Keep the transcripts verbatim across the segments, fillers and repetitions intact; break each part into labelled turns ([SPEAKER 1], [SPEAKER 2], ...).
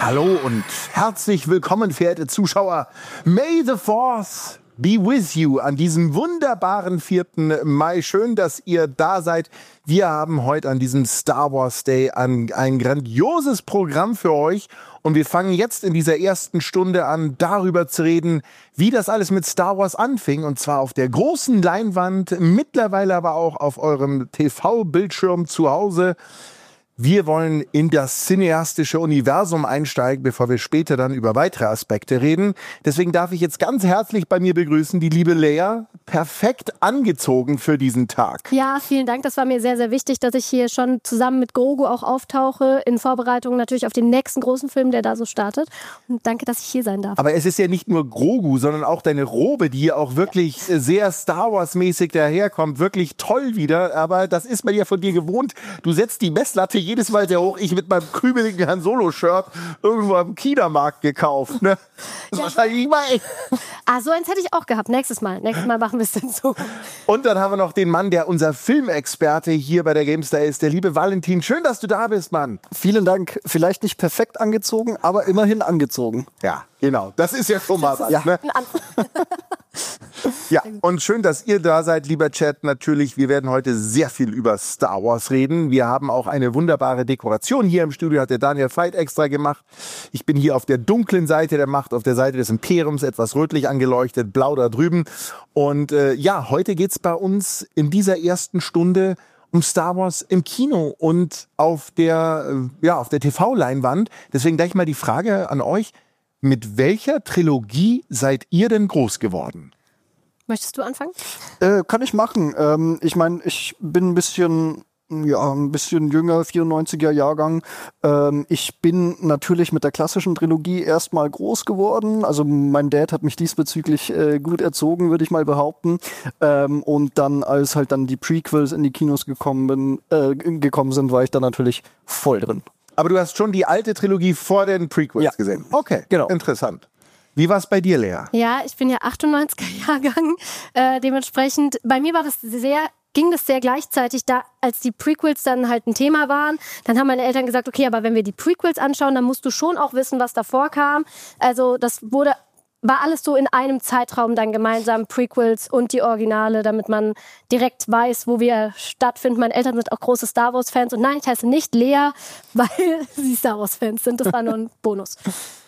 [SPEAKER 1] Hallo und herzlich willkommen, verehrte Zuschauer. May the Force be with you an diesem wunderbaren vierten Mai. Schön, dass ihr da seid. Wir haben heute an diesem Star Wars Day ein, ein grandioses Programm für euch. Und wir fangen jetzt in dieser ersten Stunde an, darüber zu reden, wie das alles mit Star Wars anfing. Und zwar auf der großen Leinwand, mittlerweile aber auch auf eurem T V-Bildschirm zu Hause. Wir wollen in das cineastische Universum einsteigen, bevor wir später dann über weitere Aspekte reden. Deswegen darf ich jetzt ganz herzlich bei mir begrüßen die liebe Lea, perfekt angezogen für diesen Tag.
[SPEAKER 2] Ja, vielen Dank. Das war mir sehr, sehr wichtig, dass ich hier schon zusammen mit Grogu auch auftauche, in Vorbereitung natürlich auf den nächsten großen Film, der da so startet. Und danke, dass ich hier sein darf.
[SPEAKER 1] Aber es ist ja nicht nur Grogu, sondern auch deine Robe, die auch wirklich ja. sehr Star Wars-mäßig daherkommt. Wirklich toll wieder, aber das ist man ja von dir gewohnt. Du setzt die Messlatte jedes Mal sehr hoch. Ich mit meinem krümeligen Han Solo-Shirt irgendwo am China-Markt gekauft. Ne? Das ja. wahrscheinlich mal echt.
[SPEAKER 2] Ah, so eins hätte ich auch gehabt. Nächstes Mal. Nächstes Mal machen wir es dann so.
[SPEAKER 1] Und dann haben wir noch den Mann, der unser Filmexperte hier bei der GameStar ist, der liebe Valentin. Schön, dass du da bist, Mann.
[SPEAKER 3] Vielen Dank. Vielleicht nicht perfekt angezogen, aber immerhin angezogen.
[SPEAKER 1] Ja, genau. Das ist ja schon mal was.
[SPEAKER 3] Ja.
[SPEAKER 1] Ne? Ja, und schön, dass ihr da seid, lieber Chat. Natürlich, wir werden heute sehr viel über Star Wars reden. Wir haben auch eine wunderbare Dekoration hier im Studio, hat der Daniel Veit extra gemacht. Ich bin hier auf der dunklen Seite der Macht, auf der Seite des Imperiums, etwas rötlich angeleuchtet, blau da drüben. Und äh, ja, heute geht's bei uns in dieser ersten Stunde um Star Wars im Kino und auf der, äh, ja, auf der T V-Leinwand. Deswegen gleich mal die Frage an euch. Mit welcher Trilogie seid ihr denn groß geworden?
[SPEAKER 2] Möchtest du anfangen?
[SPEAKER 3] Äh, kann ich machen. Ähm, ich meine, ich bin ein bisschen, ja, ein bisschen jünger, vierundneunziger Jahrgang. Ähm, ich bin natürlich mit der klassischen Trilogie erstmal groß geworden. Also mein Dad hat mich diesbezüglich äh, gut erzogen, würde ich mal behaupten. Ähm, und dann, als halt dann die Prequels in die Kinos gekommen, bin, äh, gekommen sind, war ich da natürlich voll drin.
[SPEAKER 1] Aber du hast schon die alte Trilogie vor den Prequels
[SPEAKER 3] ja.
[SPEAKER 1] gesehen? Okay,
[SPEAKER 3] genau.
[SPEAKER 1] Interessant. Wie war es bei dir, Lea?
[SPEAKER 2] Ja, ich bin ja achtundneunziger Jahrgang. Äh, dementsprechend, bei mir war das sehr, ging das sehr gleichzeitig. Da, als die Prequels dann halt ein Thema waren, dann haben meine Eltern gesagt, okay, aber wenn wir die Prequels anschauen, dann musst du schon auch wissen, was davor kam. Also das wurde... war alles so in einem Zeitraum dann gemeinsam, Prequels und die Originale, damit man direkt weiß, wo wir stattfinden. Meine Eltern sind auch große Star Wars-Fans und nein, ich heiße nicht Lea, weil sie Star Wars-Fans sind. Das war nur ein Bonus.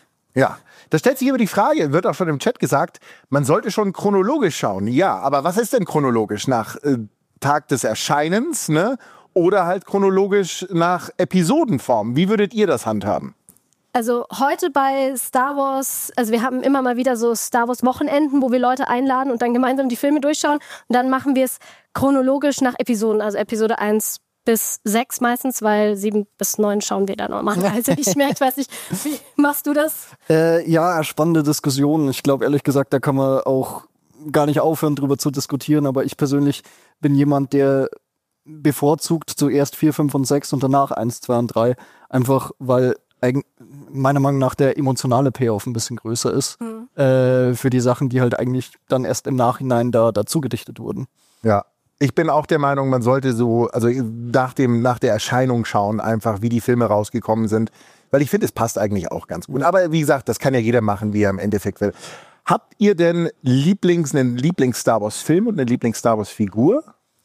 [SPEAKER 1] Ja, da stellt sich immer die Frage, wird auch schon im Chat gesagt, man sollte schon chronologisch schauen. Ja, aber was ist denn chronologisch? Nach äh, Tag des Erscheinens, ne? Oder halt chronologisch nach Episodenform? Wie würdet ihr das handhaben?
[SPEAKER 2] Also heute bei Star Wars, also wir haben immer mal wieder so Star Wars Wochenenden, wo wir Leute einladen und dann gemeinsam die Filme durchschauen. Und dann machen wir es chronologisch nach Episoden, also Episode eins bis sechs meistens, weil sieben bis neun schauen wir da normalerweise nicht mehr. Ich weiß nicht, wie machst du das?
[SPEAKER 3] Äh, ja, spannende Diskussion. Ich glaube, ehrlich gesagt, da kann man auch gar nicht aufhören, drüber zu diskutieren. Aber ich persönlich bin jemand, der bevorzugt zuerst vier, fünf und sechs und danach eins, zwei und drei. Einfach, weil meiner Meinung nach der emotionale Payoff ein bisschen größer ist mhm. äh, für die Sachen, die halt eigentlich dann erst im Nachhinein da dazu gedichtet wurden.
[SPEAKER 1] Ja, ich bin auch der Meinung, man sollte so, also nach dem, nach der Erscheinung schauen, einfach wie die Filme rausgekommen sind, weil ich finde, es passt eigentlich auch ganz gut. Aber wie gesagt, das kann ja jeder machen, wie er im Endeffekt will. Habt ihr denn Lieblings, einen Lieblings-Star Wars-Film und eine Lieblings-Star Wars-Figur?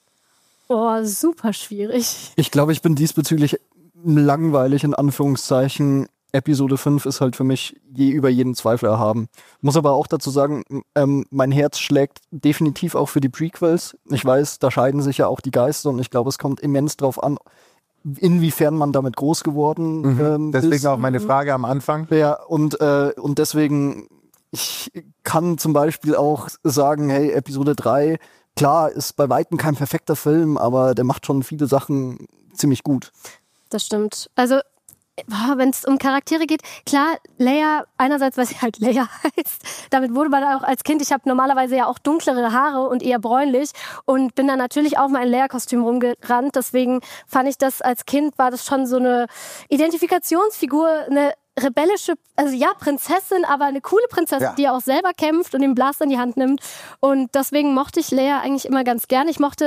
[SPEAKER 2] Oh, super schwierig.
[SPEAKER 3] Ich glaube, ich bin diesbezüglich langweilig, in Anführungszeichen. Episode fünf ist halt für mich je über jeden Zweifel erhaben. Muss aber auch dazu sagen, ähm, mein Herz schlägt definitiv auch für die Prequels. Ich weiß, da scheiden sich ja auch die Geister und ich glaube, es kommt immens drauf an, inwiefern man damit groß geworden
[SPEAKER 1] mhm.
[SPEAKER 3] ähm,
[SPEAKER 1] Deswegen
[SPEAKER 3] ist.
[SPEAKER 1] auch meine Frage am Anfang.
[SPEAKER 3] Ja, und, äh, und deswegen, ich kann zum Beispiel auch sagen, hey, Episode drei, klar, ist bei Weitem kein perfekter Film, aber der macht schon viele Sachen ziemlich gut.
[SPEAKER 2] Das stimmt. Also, wenn es um Charaktere geht, klar, Leia, einerseits, weil sie halt Leia heißt, damit wurde man auch als Kind, ich habe normalerweise ja auch dunklere Haare und eher bräunlich und bin dann natürlich auch mal in Leia-Kostüm rumgerannt, deswegen fand ich das als Kind, war das schon so eine Identifikationsfigur, eine rebellische, also ja, Prinzessin, aber eine coole Prinzessin, ja. die auch selber kämpft und den Blaster in die Hand nimmt. Und deswegen mochte ich Leia eigentlich immer ganz gerne. Ich mochte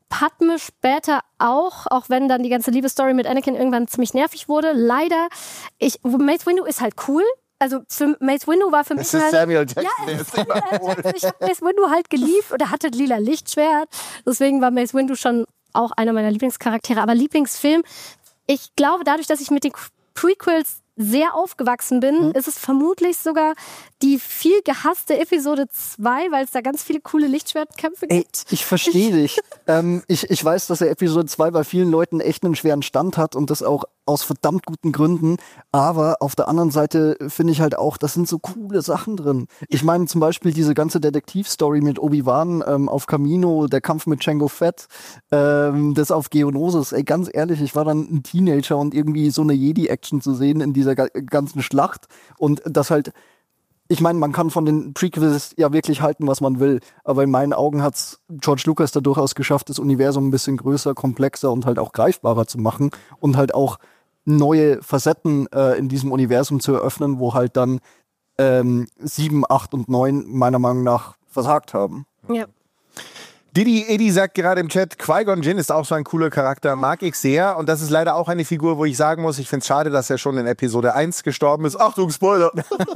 [SPEAKER 2] Padme später auch, auch wenn dann die ganze Liebesstory mit Anakin irgendwann ziemlich nervig wurde. Leider, ich, Mace Windu ist halt cool. Also für Mace Windu war für mich
[SPEAKER 1] Das ist
[SPEAKER 2] halt,
[SPEAKER 1] Samuel Jackson,
[SPEAKER 2] ja,
[SPEAKER 1] der ist immer cool.
[SPEAKER 2] ich habe Mace Windu halt geliebt und er hatte lila Lichtschwert. Deswegen war Mace Windu schon auch einer meiner Lieblingscharaktere. Aber Lieblingsfilm, ich glaube, dadurch, dass ich mit den Prequels sehr aufgewachsen bin, mhm. ist es vermutlich sogar die viel gehasste Episode zwei, weil es da ganz viele coole Lichtschwertkämpfe
[SPEAKER 3] Ey,
[SPEAKER 2] gibt.
[SPEAKER 3] ich verstehe dich. ähm, ich, ich weiß, dass der Episode zwei bei vielen Leuten echt einen schweren Stand hat und das auch aus verdammt guten Gründen. Aber auf der anderen Seite finde ich halt auch, das sind so coole Sachen drin. Ich meine zum Beispiel diese ganze Detektivstory mit Obi-Wan ähm, auf Kamino, der Kampf mit Jango Fett, ähm, das auf Geonosis. Ey, ganz ehrlich, ich war dann ein Teenager und irgendwie so eine Jedi-Action zu sehen in dieser ga- ganzen Schlacht und das halt. Ich meine, man kann von den Prequels ja wirklich halten, was man will, aber in meinen Augen hat's George Lucas da durchaus geschafft, das Universum ein bisschen größer, komplexer und halt auch greifbarer zu machen und halt auch neue Facetten äh, in diesem Universum zu eröffnen, wo halt dann ähm, sieben, acht und neun meiner Meinung nach versagt haben.
[SPEAKER 2] Ja.
[SPEAKER 1] Didi Edi sagt gerade im Chat, Qui-Gon Jinn ist auch so ein cooler Charakter, mag ich sehr. Und das ist leider auch eine Figur, wo ich sagen muss, ich finde es schade, dass er schon in Episode eins gestorben ist. Achtung, Spoiler!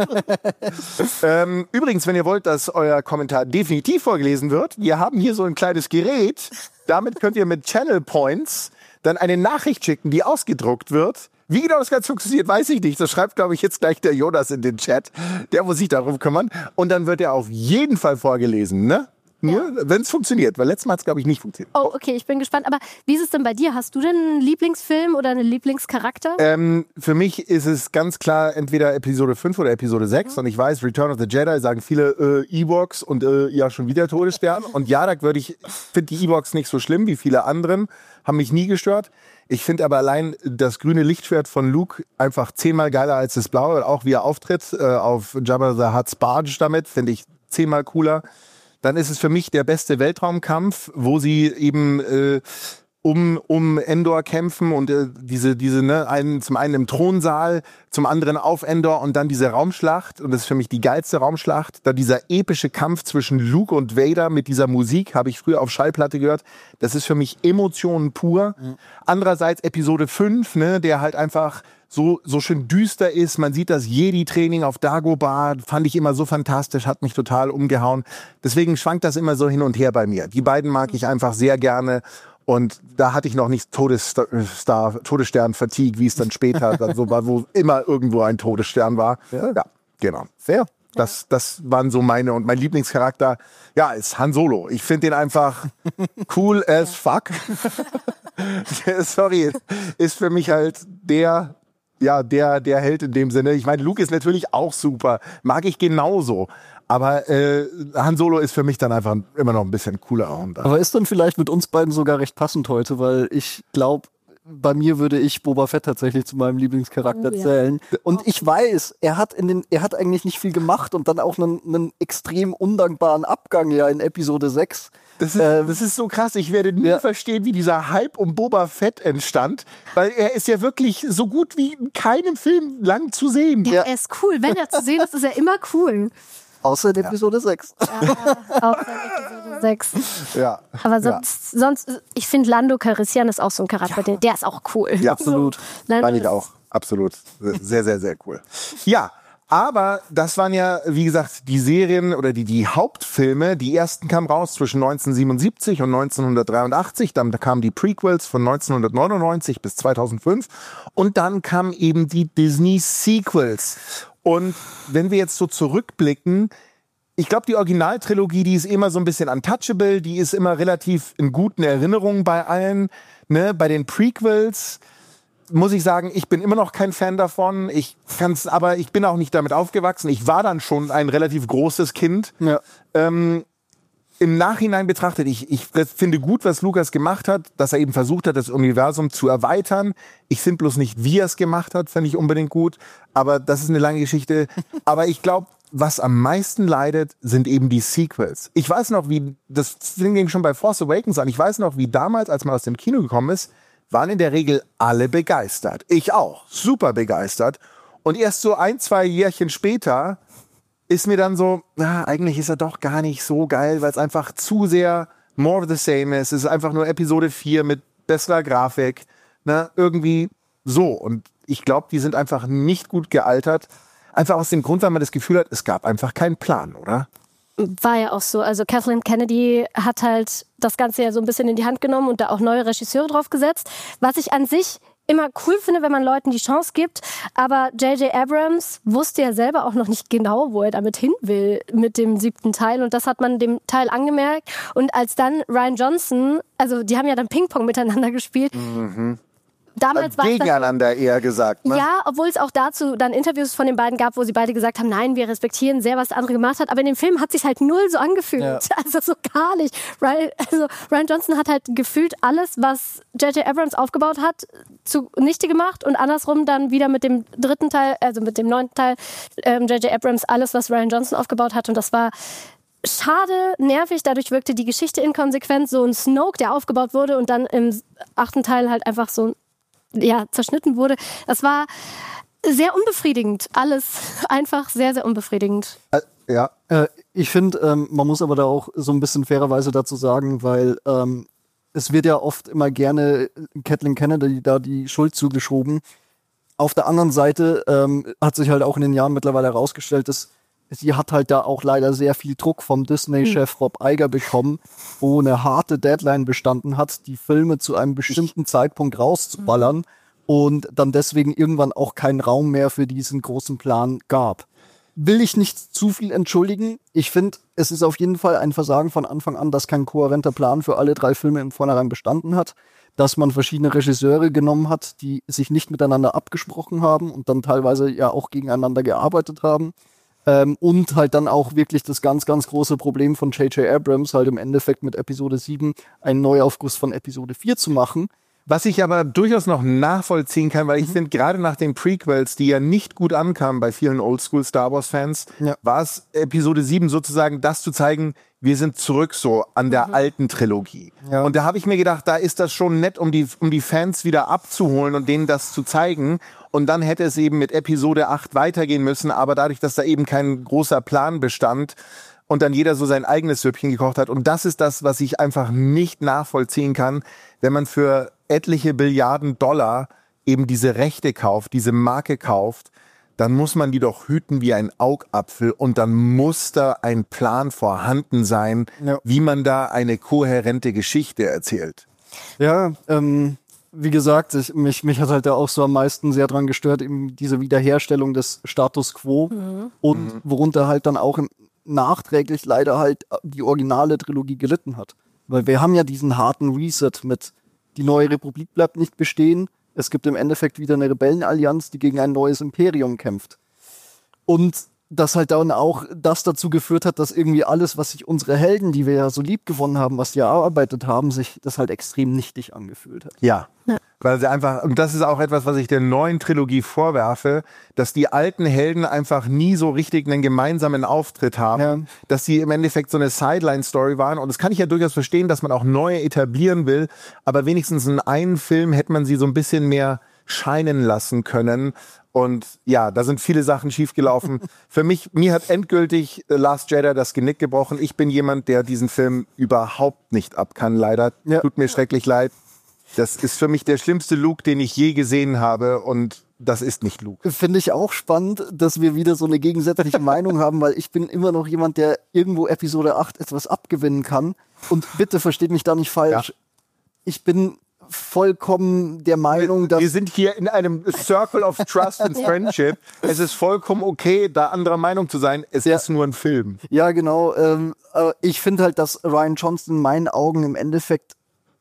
[SPEAKER 1] ähm, übrigens, wenn ihr wollt, dass euer Kommentar definitiv vorgelesen wird, wir haben hier so ein kleines Gerät. Damit könnt ihr mit Channel Points dann eine Nachricht schicken, die ausgedruckt wird. Wie genau das Ganze funktioniert, weiß ich nicht. Das schreibt, glaube ich, jetzt gleich der Jonas in den Chat. Der muss sich darum kümmern. Und dann wird er auf jeden Fall vorgelesen, ne? Nur, ja. Wenn es funktioniert, weil letztes Mal hat es, glaube ich, nicht funktioniert.
[SPEAKER 2] Oh, okay, ich bin gespannt. Aber wie ist es denn bei dir? Hast du denn einen Lieblingsfilm oder einen Lieblingscharakter?
[SPEAKER 1] Ähm, für mich ist es ganz klar entweder Episode fünf oder Episode sechs. Mhm. Und ich weiß, Return of the Jedi sagen viele äh, Ewoks und äh, ja, schon wieder Todesstern. Und ja, da würde ich, finde die Ewoks nicht so schlimm wie viele anderen. Haben mich nie gestört. Ich finde aber allein das grüne Lichtschwert von Luke einfach zehnmal geiler als das blaue. Auch wie er auftritt äh, auf Jabba the Hutt's Barge damit, finde ich zehnmal cooler. Dann ist es für mich der beste Weltraumkampf, wo sie eben äh, um um Endor kämpfen und äh, diese diese ne einen zum einen im Thronsaal, zum anderen auf Endor und dann diese Raumschlacht und das ist für mich die geilste Raumschlacht. Dann dieser epische Kampf zwischen Luke und Vader mit dieser Musik, habe ich früher auf Schallplatte gehört. Das ist für mich Emotionen pur. Mhm. Andererseits Episode fünf, ne, der halt einfach so so schön düster ist. Man sieht das Jedi-Training auf Dagobah, fand ich immer so fantastisch, hat mich total umgehauen. Deswegen schwankt das immer so hin und her bei mir. Die beiden mag ich einfach sehr gerne. Und da hatte ich noch nicht Todesstar, Todesstern-Fatigue, wie es dann später dann so war, wo immer irgendwo ein Todesstern war. Ja, ja, genau. Fair. Das, das waren so meine. Und mein Lieblingscharakter, ja, ist Han Solo. Ich finde den einfach cool as fuck. Sorry, ist für mich halt der... Ja, der, der Held in dem Sinne. Ich meine, Luke ist natürlich auch super. Mag ich genauso. Aber äh, Han Solo ist für mich dann einfach immer noch ein bisschen cooler.
[SPEAKER 3] Aber ist dann vielleicht mit uns beiden sogar recht passend heute, weil ich glaube, bei mir würde ich Boba Fett tatsächlich zu meinem Lieblingscharakter oh, ja. zählen. Und ich weiß, er hat in den, er hat eigentlich nicht viel gemacht und dann auch einen, einen extrem undankbaren Abgang ja in Episode sechs.
[SPEAKER 1] Das ist, ähm, das ist so krass. Ich werde nie ja. verstehen, wie dieser Hype um Boba Fett entstand, weil er ist ja wirklich so gut wie in keinem Film lang zu sehen.
[SPEAKER 2] Ja, ja. Er ist cool. Wenn er zu sehen ist, ist er immer cool.
[SPEAKER 3] Außer in Episode ja. sechs.
[SPEAKER 2] Ja, außer in Episode sechs.
[SPEAKER 1] Ja.
[SPEAKER 2] Aber sonst, ja. sonst ich finde Lando Calrissian ist auch so ein Charakter, ja. der ist auch cool.
[SPEAKER 1] Ja, absolut. Meine ich auch. Absolut. Sehr, sehr, sehr cool. Ja. Aber das waren ja, wie gesagt, die Serien oder die, die Hauptfilme. Die ersten kamen raus zwischen neunzehnhundertsiebenundsiebzig und neunzehnhundertdreiundachtzig. Dann kamen die Prequels von neunzehnhundertneunundneunzig bis zweitausendfünf. Und dann kamen eben die Disney-Sequels. Und wenn wir jetzt so zurückblicken, ich glaube, die Originaltrilogie, die ist immer so ein bisschen untouchable. Die ist immer relativ in guten Erinnerungen bei allen. Ne? Bei den Prequels muss ich sagen, ich bin immer noch kein Fan davon. Ich kann's, aber ich bin auch nicht damit aufgewachsen. Ich war dann schon ein relativ großes Kind. Ja. Ähm, Im Nachhinein betrachtet, ich, ich finde gut, was Lucas gemacht hat, dass er eben versucht hat, das Universum zu erweitern. Ich finde bloß nicht, wie er es gemacht hat, finde ich unbedingt gut. Aber das ist eine lange Geschichte. Aber ich glaube, was am meisten leidet, sind eben die Sequels. Ich weiß noch, wie, das fing schon bei Force Awakens an, ich weiß noch, wie damals, als man aus dem Kino gekommen ist, waren in der Regel alle begeistert. Ich auch. Super begeistert. Und erst so ein, zwei Jährchen später ist mir dann so, na, eigentlich ist er doch gar nicht so geil, weil es einfach zu sehr more of the same ist. Es ist einfach nur Episode vier mit besserer Grafik. Ne? Irgendwie so. Und ich glaube, die sind einfach nicht gut gealtert. Einfach aus dem Grund, weil man das Gefühl hat, es gab einfach keinen Plan, oder?
[SPEAKER 2] War ja auch so. Also Kathleen Kennedy hat halt das Ganze ja so ein bisschen in die Hand genommen und da auch neue Regisseure drauf gesetzt. Was ich an sich immer cool finde, wenn man Leuten die Chance gibt. Aber J J Abrams wusste ja selber auch noch nicht genau, wo er damit hin will mit dem siebten Teil. Und das hat man dem Teil angemerkt. Und als dann Rian Johnson, also die haben ja dann Ping-Pong miteinander gespielt. Mhm. Damals war
[SPEAKER 1] gegeneinander
[SPEAKER 2] das,
[SPEAKER 1] eher gesagt. Ne?
[SPEAKER 2] Ja, obwohl es auch dazu dann Interviews von den beiden gab, wo sie beide gesagt haben, nein, wir respektieren sehr, was der andere gemacht hat. Aber in dem Film hat es sich halt null so angefühlt. Ja. Also so gar nicht. Ryan, also Rian Johnson hat halt gefühlt alles, was J J Abrams aufgebaut hat, zunichte gemacht und andersrum dann wieder mit dem dritten Teil, also mit dem neunten Teil, ähm, J J Abrams alles, was Rian Johnson aufgebaut hat. Und das war schade, nervig, dadurch wirkte die Geschichte inkonsequent. So ein Snoke, der aufgebaut wurde und dann im achten Teil halt einfach so ja, zerschnitten wurde. Das war sehr unbefriedigend. Alles einfach sehr, sehr unbefriedigend.
[SPEAKER 3] Äh, ja, äh, ich finde, ähm, man muss aber da auch so ein bisschen fairerweise dazu sagen, weil ähm, es wird ja oft immer gerne Kathleen Kennedy da die Schuld zugeschoben. Auf der anderen Seite ähm, hat sich halt auch in den Jahren mittlerweile herausgestellt, dass sie hat halt da auch leider sehr viel Druck vom Disney-Chef hm. Rob Iger bekommen, wo eine harte Deadline bestanden hat, die Filme zu einem bestimmten Zeitpunkt rauszuballern hm. und dann deswegen irgendwann auch keinen Raum mehr für diesen großen Plan gab. Will ich nicht zu viel entschuldigen. Ich finde, es ist auf jeden Fall ein Versagen von Anfang an, dass kein kohärenter Plan für alle drei Filme im Vornherein bestanden hat, dass man verschiedene Regisseure genommen hat, die sich nicht miteinander abgesprochen haben und dann teilweise ja auch gegeneinander gearbeitet haben. Ähm, und halt dann auch wirklich das ganz, ganz große Problem von J J Abrams, halt im Endeffekt mit Episode sieben einen Neuaufguss von Episode vier zu machen.
[SPEAKER 1] Was ich aber durchaus noch nachvollziehen kann, weil ich mhm. finde, gerade nach den Prequels, die ja nicht gut ankamen bei vielen Oldschool-Star Wars-Fans, ja. war es Episode sieben sozusagen, das zu zeigen, wir sind zurück so an der mhm. alten Trilogie. Ja. Und da habe ich mir gedacht, da ist das schon nett, um die, um die Fans wieder abzuholen und denen das zu zeigen. Und dann hätte es eben mit Episode acht weitergehen müssen, aber dadurch, dass da eben kein großer Plan bestand und dann jeder so sein eigenes Süppchen gekocht hat. Und das ist das, was ich einfach nicht nachvollziehen kann, wenn man für etliche Billiarden Dollar eben diese Rechte kauft, diese Marke kauft, dann muss man die doch hüten wie ein Augapfel und dann muss da ein Plan vorhanden sein, ja. wie man da eine kohärente Geschichte erzählt.
[SPEAKER 3] Ja, ähm, wie gesagt, ich, mich, mich hat halt da auch so am meisten sehr dran gestört, eben diese Wiederherstellung des Status Quo mhm. und mhm. worunter halt dann auch im, nachträglich leider halt die originale Trilogie gelitten hat. Weil wir haben ja diesen harten Reset mit die neue Republik bleibt nicht bestehen. Es gibt im Endeffekt wieder eine Rebellenallianz, die gegen ein neues Imperium kämpft. Und das halt dann auch das dazu geführt hat, dass irgendwie alles, was sich unsere Helden, die wir ja so lieb gewonnen haben, was die erarbeitet haben, sich das halt extrem nichtig angefühlt hat.
[SPEAKER 1] Ja, ja. Weil sie einfach, und das ist auch etwas, was ich der neuen Trilogie vorwerfe, dass die alten Helden einfach nie so richtig einen gemeinsamen Auftritt haben, ja. dass sie im Endeffekt so eine Sideline-Story waren. Und das kann ich ja durchaus verstehen, dass man auch neue etablieren will, aber wenigstens in einem Film hätte man sie so ein bisschen mehr scheinen lassen können. Und ja, da sind viele Sachen schiefgelaufen. Für mich, mir hat endgültig Last Jedi das Genick gebrochen. Ich bin jemand, der diesen Film überhaupt nicht ab kann, leider. Ja. Tut mir schrecklich leid. Das ist für mich der schlimmste Luke, den ich je gesehen habe. Und das ist nicht Luke.
[SPEAKER 3] Finde ich auch spannend, dass wir wieder so eine gegensätzliche Meinung haben, weil ich bin immer noch jemand, der irgendwo Episode acht etwas abgewinnen kann. Und bitte versteht mich da nicht falsch. Ja. Ich bin vollkommen der Meinung, dass...
[SPEAKER 1] Wir sind hier in einem Circle of Trust and Friendship. Es ist vollkommen okay, da anderer Meinung zu sein. Es ja. ist nur ein Film.
[SPEAKER 3] Ja, genau. Ähm, ich finde halt, dass Rian Johnson in meinen Augen im Endeffekt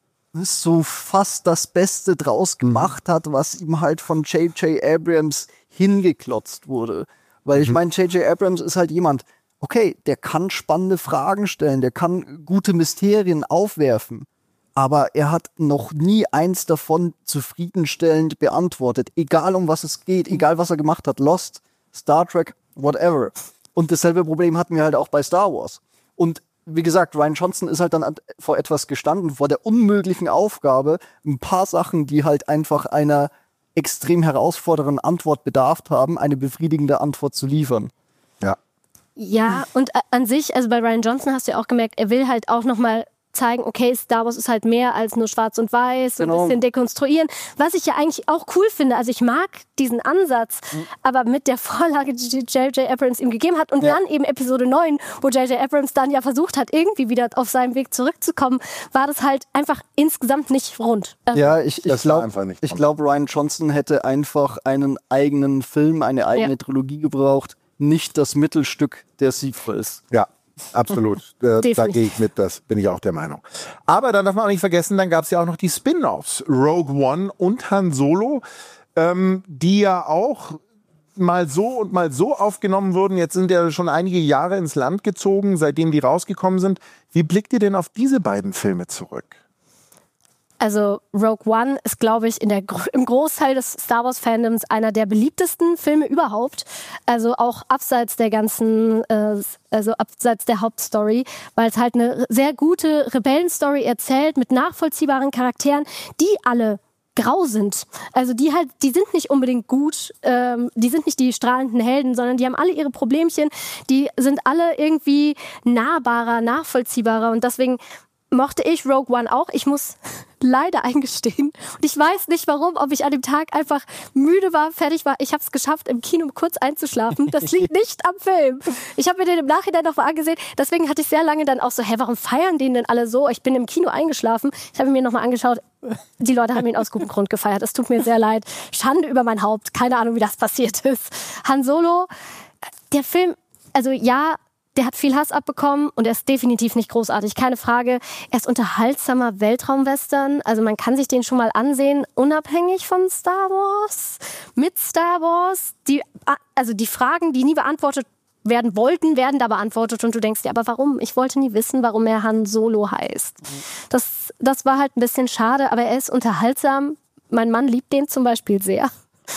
[SPEAKER 3] so fast das Beste draus gemacht hat, was ihm halt von J J Abrams hingeklotzt wurde. Weil ich meine, J J Abrams ist halt jemand, okay, der kann spannende Fragen stellen, der kann gute Mysterien aufwerfen. Aber er hat noch nie eins davon zufriedenstellend beantwortet. Egal um was es geht, egal was er gemacht hat. Lost, Star Trek, whatever. Und dasselbe Problem hatten wir halt auch bei Star Wars. Und wie gesagt, Rian Johnson ist halt dann vor etwas gestanden, vor der unmöglichen Aufgabe, ein paar Sachen, die halt einfach einer extrem herausfordernden Antwort bedarf haben, eine befriedigende Antwort zu liefern.
[SPEAKER 1] Ja.
[SPEAKER 2] Ja, und an sich, also bei Rian Johnson hast du ja auch gemerkt, er will halt auch nochmal zeigen, okay, Star Wars ist halt mehr als nur schwarz und weiß,
[SPEAKER 3] Genau.
[SPEAKER 2] ein bisschen dekonstruieren, was ich ja eigentlich auch cool finde. Also ich mag diesen Ansatz, mhm. aber mit der Vorlage, die J J Abrams ihm gegeben hat und ja. dann eben Episode neun, wo J J Abrams dann ja versucht hat, irgendwie wieder auf seinem Weg zurückzukommen, war das halt einfach insgesamt nicht rund.
[SPEAKER 3] Ja, ich, ich glaube, ich glaube, Rian Johnson hätte einfach einen eigenen Film, eine eigene ja. Trilogie gebraucht, nicht das Mittelstück der Sequels.
[SPEAKER 1] Ja. Absolut, äh, da gehe ich mit, das bin ich auch der Meinung. Aber dann darf man auch nicht vergessen, dann gab es ja auch noch die Spin-Offs, Rogue One und Han Solo, ähm, die ja auch mal so und mal so aufgenommen wurden. Jetzt sind ja schon einige Jahre ins Land gezogen, seitdem die rausgekommen sind. Wie blickt ihr denn auf diese beiden Filme zurück?
[SPEAKER 2] Also Rogue One ist, glaube ich, in der, im Großteil des Star Wars-Fandoms einer der beliebtesten Filme überhaupt. Also auch abseits der ganzen, äh, also abseits der Hauptstory, weil es halt eine sehr gute Rebellenstory erzählt mit nachvollziehbaren Charakteren, die alle grau sind. Also die halt, die sind nicht unbedingt gut, ähm, die sind nicht die strahlenden Helden, sondern die haben alle ihre Problemchen, die sind alle irgendwie nahbarer, nachvollziehbarer und deswegen mochte ich Rogue One auch. Ich muss leider eingestehen. Und ich weiß nicht warum, ob ich an dem Tag einfach müde war, fertig war. Ich habe es geschafft, im Kino kurz einzuschlafen. Das liegt nicht am Film. Ich habe mir den im Nachhinein noch mal angesehen. Deswegen hatte ich sehr lange dann auch so, hä, warum feiern den denn alle so? Ich bin im Kino eingeschlafen. Ich habe mir noch mal angeschaut. Die Leute haben ihn aus gutem Grund gefeiert. Es tut mir sehr leid. Schande über mein Haupt. Keine Ahnung, wie das passiert ist. Han Solo, der Film, also ja, der hat viel Hass abbekommen und er ist definitiv nicht großartig, keine Frage. Er ist unterhaltsamer Weltraumwestern, also man kann sich den schon mal ansehen, unabhängig von Star Wars, mit Star Wars. Die, also die Fragen, die nie beantwortet werden wollten, werden da beantwortet und du denkst dir, aber warum? Ich wollte nie wissen, warum er Han Solo heißt. Das, das war halt ein bisschen schade, aber er ist unterhaltsam. Mein Mann liebt den zum Beispiel sehr.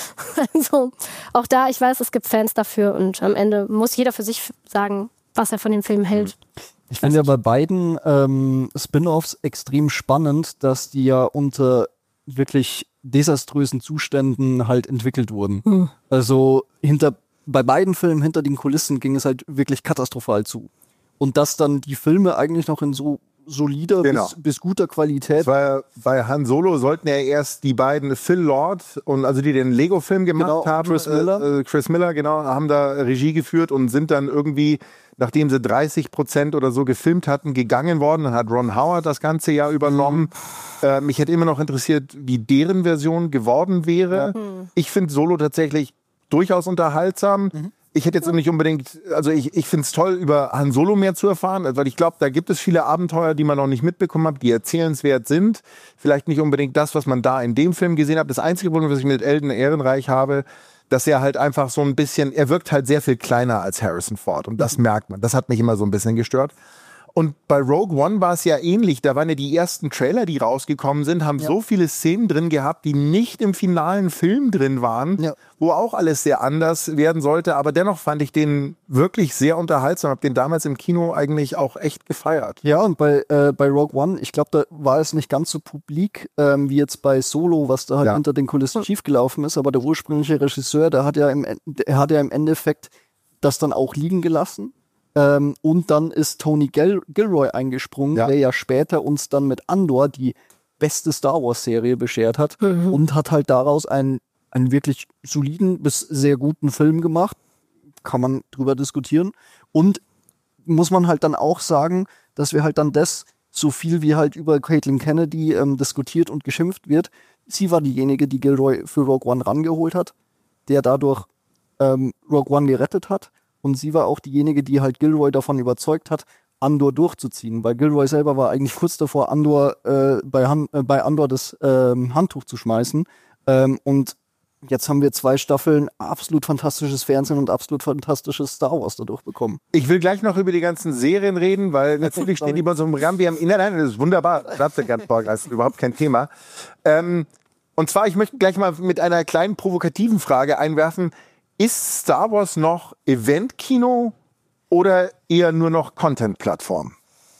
[SPEAKER 2] Also auch da, ich weiß, es gibt Fans dafür und am Ende muss jeder für sich sagen, was er von dem Film hält.
[SPEAKER 3] Ich finde ja bei beiden ähm, Spin-Offs extrem spannend, dass die ja unter wirklich desaströsen Zuständen halt entwickelt wurden. Hm. Also hinter bei beiden Filmen hinter den Kulissen ging es halt wirklich katastrophal zu. Und dass dann die Filme eigentlich noch in so solider genau. bis, bis guter Qualität.
[SPEAKER 1] Weil bei Han Solo sollten ja erst die beiden Phil Lord und also die den Lego-Film gemacht
[SPEAKER 3] genau,
[SPEAKER 1] haben,
[SPEAKER 3] Chris Miller,
[SPEAKER 1] äh, Chris Miller genau, haben da Regie geführt und sind dann irgendwie, nachdem sie dreißig Prozent oder so gefilmt hatten, gegangen worden. Dann hat Ron Howard das ganze Jahr übernommen. Mhm. Äh, mich hätte immer noch interessiert, wie deren Version geworden wäre. Mhm. Ich finde Solo tatsächlich durchaus unterhaltsam. Mhm. Ich hätte jetzt nicht unbedingt, also ich, ich finde es toll, über Han Solo mehr zu erfahren, weil ich glaube, da gibt es viele Abenteuer, die man noch nicht mitbekommen hat, die erzählenswert sind. Vielleicht nicht unbedingt das, was man da in dem Film gesehen hat. Das einzige Problem, was ich mit Eldon Ehrenreich habe, dass er halt einfach so ein bisschen, er wirkt halt sehr viel kleiner als Harrison Ford und das merkt man. Das hat mich immer so ein bisschen gestört. Und bei Rogue One war es ja ähnlich. Da waren ja die ersten Trailer, die rausgekommen sind, haben ja. so viele Szenen drin gehabt, die nicht im finalen Film drin waren, ja. wo auch alles sehr anders werden sollte. Aber dennoch fand ich den wirklich sehr unterhaltsam. Habe den damals im Kino eigentlich auch echt gefeiert.
[SPEAKER 3] Ja, und bei, äh, bei Rogue One, ich glaube, da war es nicht ganz so publik ähm, wie jetzt bei Solo, was da halt ja. hinter den Kulissen schiefgelaufen ist. Aber der ursprüngliche Regisseur, der hat ja im, der hat ja im Endeffekt das dann auch liegen gelassen. Ähm, und dann ist Tony Gil- Gilroy eingesprungen, ja. der ja später uns dann mit Andor die beste Star Wars-Serie beschert hat mhm. und hat halt daraus einen, einen wirklich soliden bis sehr guten Film gemacht. Kann man drüber diskutieren. Und muss man halt dann auch sagen, dass wir halt dann das, so viel wie halt über Caitlin Kennedy ähm, diskutiert und geschimpft wird, sie war diejenige, die Gilroy für Rogue One rangeholt hat, der dadurch ähm, Rogue One gerettet hat. Und sie war auch diejenige, die halt Gilroy davon überzeugt hat, Andor durchzuziehen. Weil Gilroy selber war eigentlich kurz davor, Andor äh, bei, Han- äh, bei Andor das ähm, Handtuch zu schmeißen. Ähm, und jetzt haben wir zwei Staffeln absolut fantastisches Fernsehen und absolut fantastisches Star Wars dadurch bekommen.
[SPEAKER 1] Ich will gleich noch über die ganzen Serien reden, weil natürlich steht die bei so einem Programm. Wir haben in nein, das ist wunderbar. Das ist ganz das ist überhaupt kein Thema. Ähm, und zwar, ich möchte gleich mal mit einer kleinen provokativen Frage einwerfen. Ist Star Wars noch Eventkino oder eher nur noch Content-Plattform?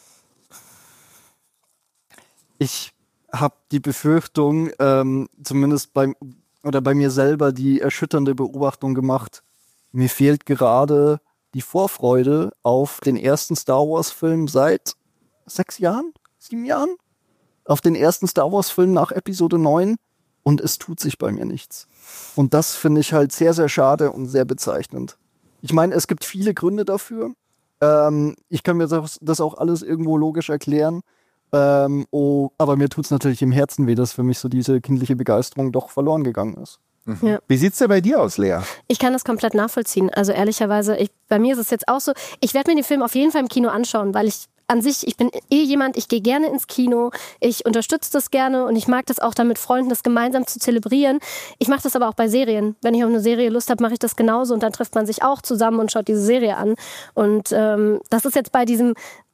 [SPEAKER 3] Ich habe die Befürchtung, ähm, zumindest bei, oder bei mir selber, die erschütternde Beobachtung gemacht, mir fehlt gerade die Vorfreude auf den ersten Star Wars-Film seit sechs Jahren? sieben Jahren auf den ersten Star Wars-Film nach Episode neun und es tut sich bei mir nichts. Und das finde ich halt sehr, sehr schade und sehr bezeichnend. Ich meine, es gibt viele Gründe dafür. Ähm, ich kann mir das, das auch alles irgendwo logisch erklären. Ähm, oh, aber mir tut es natürlich im Herzen weh, dass für mich so diese kindliche Begeisterung doch verloren gegangen ist.
[SPEAKER 1] Mhm. Ja. Wie sieht's denn bei dir aus, Lea?
[SPEAKER 2] Ich kann das komplett nachvollziehen. Also ehrlicherweise, ich, bei mir ist es jetzt auch so, ich werde mir den Film auf jeden Fall im Kino anschauen, weil ich an sich, ich bin eh jemand, ich gehe gerne ins Kino, ich unterstütze das gerne und ich mag das auch dann mit Freunden, das gemeinsam zu zelebrieren. Ich mache das aber auch bei Serien. Wenn ich auf eine Serie Lust habe, mache ich das genauso und dann trifft man sich auch zusammen und schaut diese Serie an. Und ähm, das ist jetzt bei diesem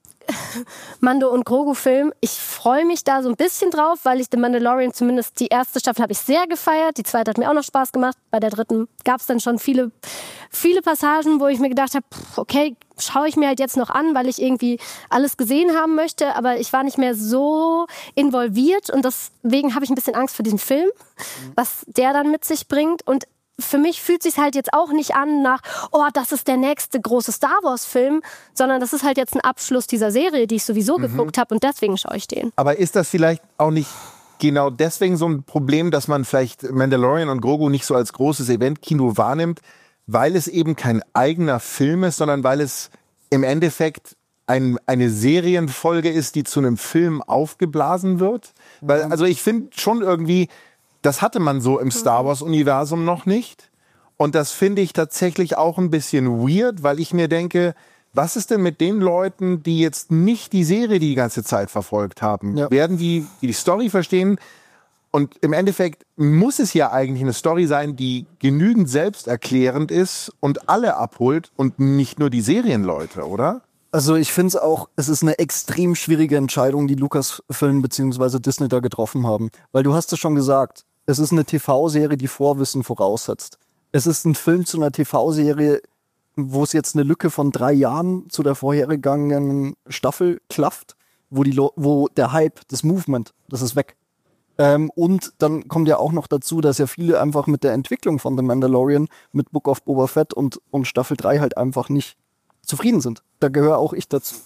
[SPEAKER 2] Mando und Grogu-Film. Ich freue mich da so ein bisschen drauf, weil ich The Mandalorian, zumindest die erste Staffel, habe ich sehr gefeiert. Die zweite hat mir auch noch Spaß gemacht. Bei der dritten gab es dann schon viele, viele Passagen, wo ich mir gedacht habe, okay, schaue ich mir halt jetzt noch an, weil ich irgendwie alles gesehen haben möchte. Aber ich war nicht mehr so involviert und deswegen habe ich ein bisschen Angst vor diesem Film, was der dann mit sich bringt. Und für mich fühlt es sich halt jetzt auch nicht an nach, oh, das ist der nächste große Star Wars-Film, sondern das ist halt jetzt ein Abschluss dieser Serie, die ich sowieso mhm. geguckt habe und deswegen schaue ich den.
[SPEAKER 1] Aber ist das vielleicht auch nicht genau deswegen so ein Problem, dass man vielleicht Mandalorian und Grogu nicht so als großes Event-Kino wahrnimmt, weil es eben kein eigener Film ist, sondern weil es im Endeffekt ein, eine Serienfolge ist, die zu einem Film aufgeblasen wird? Mhm. Weil, also ich finde schon irgendwie, das hatte man so im Star Wars-Universum noch nicht. Und das finde ich tatsächlich auch ein bisschen weird, weil ich mir denke, was ist denn mit den Leuten, die jetzt nicht die Serie die ganze Zeit verfolgt haben? Ja. Werden die, die die Story verstehen? Und im Endeffekt muss es ja eigentlich eine Story sein, die genügend selbsterklärend ist und alle abholt und nicht nur die Serienleute, oder?
[SPEAKER 3] Also ich finde es auch, es ist eine extrem schwierige Entscheidung, die Lucasfilm bzw. Disney da getroffen haben. Weil du hast es schon gesagt, es ist eine T V-Serie, die Vorwissen voraussetzt. Es ist ein Film zu einer T V-Serie, wo es jetzt eine Lücke von drei Jahren zu der vorhergegangenen Staffel klafft, wo, die Lo- wo der Hype, das Movement, das ist weg. Ähm, und dann kommt ja auch noch dazu, dass ja viele einfach mit der Entwicklung von The Mandalorian, mit Book of Boba Fett und, und Staffel drei halt einfach nicht zufrieden sind. Da gehöre auch ich dazu.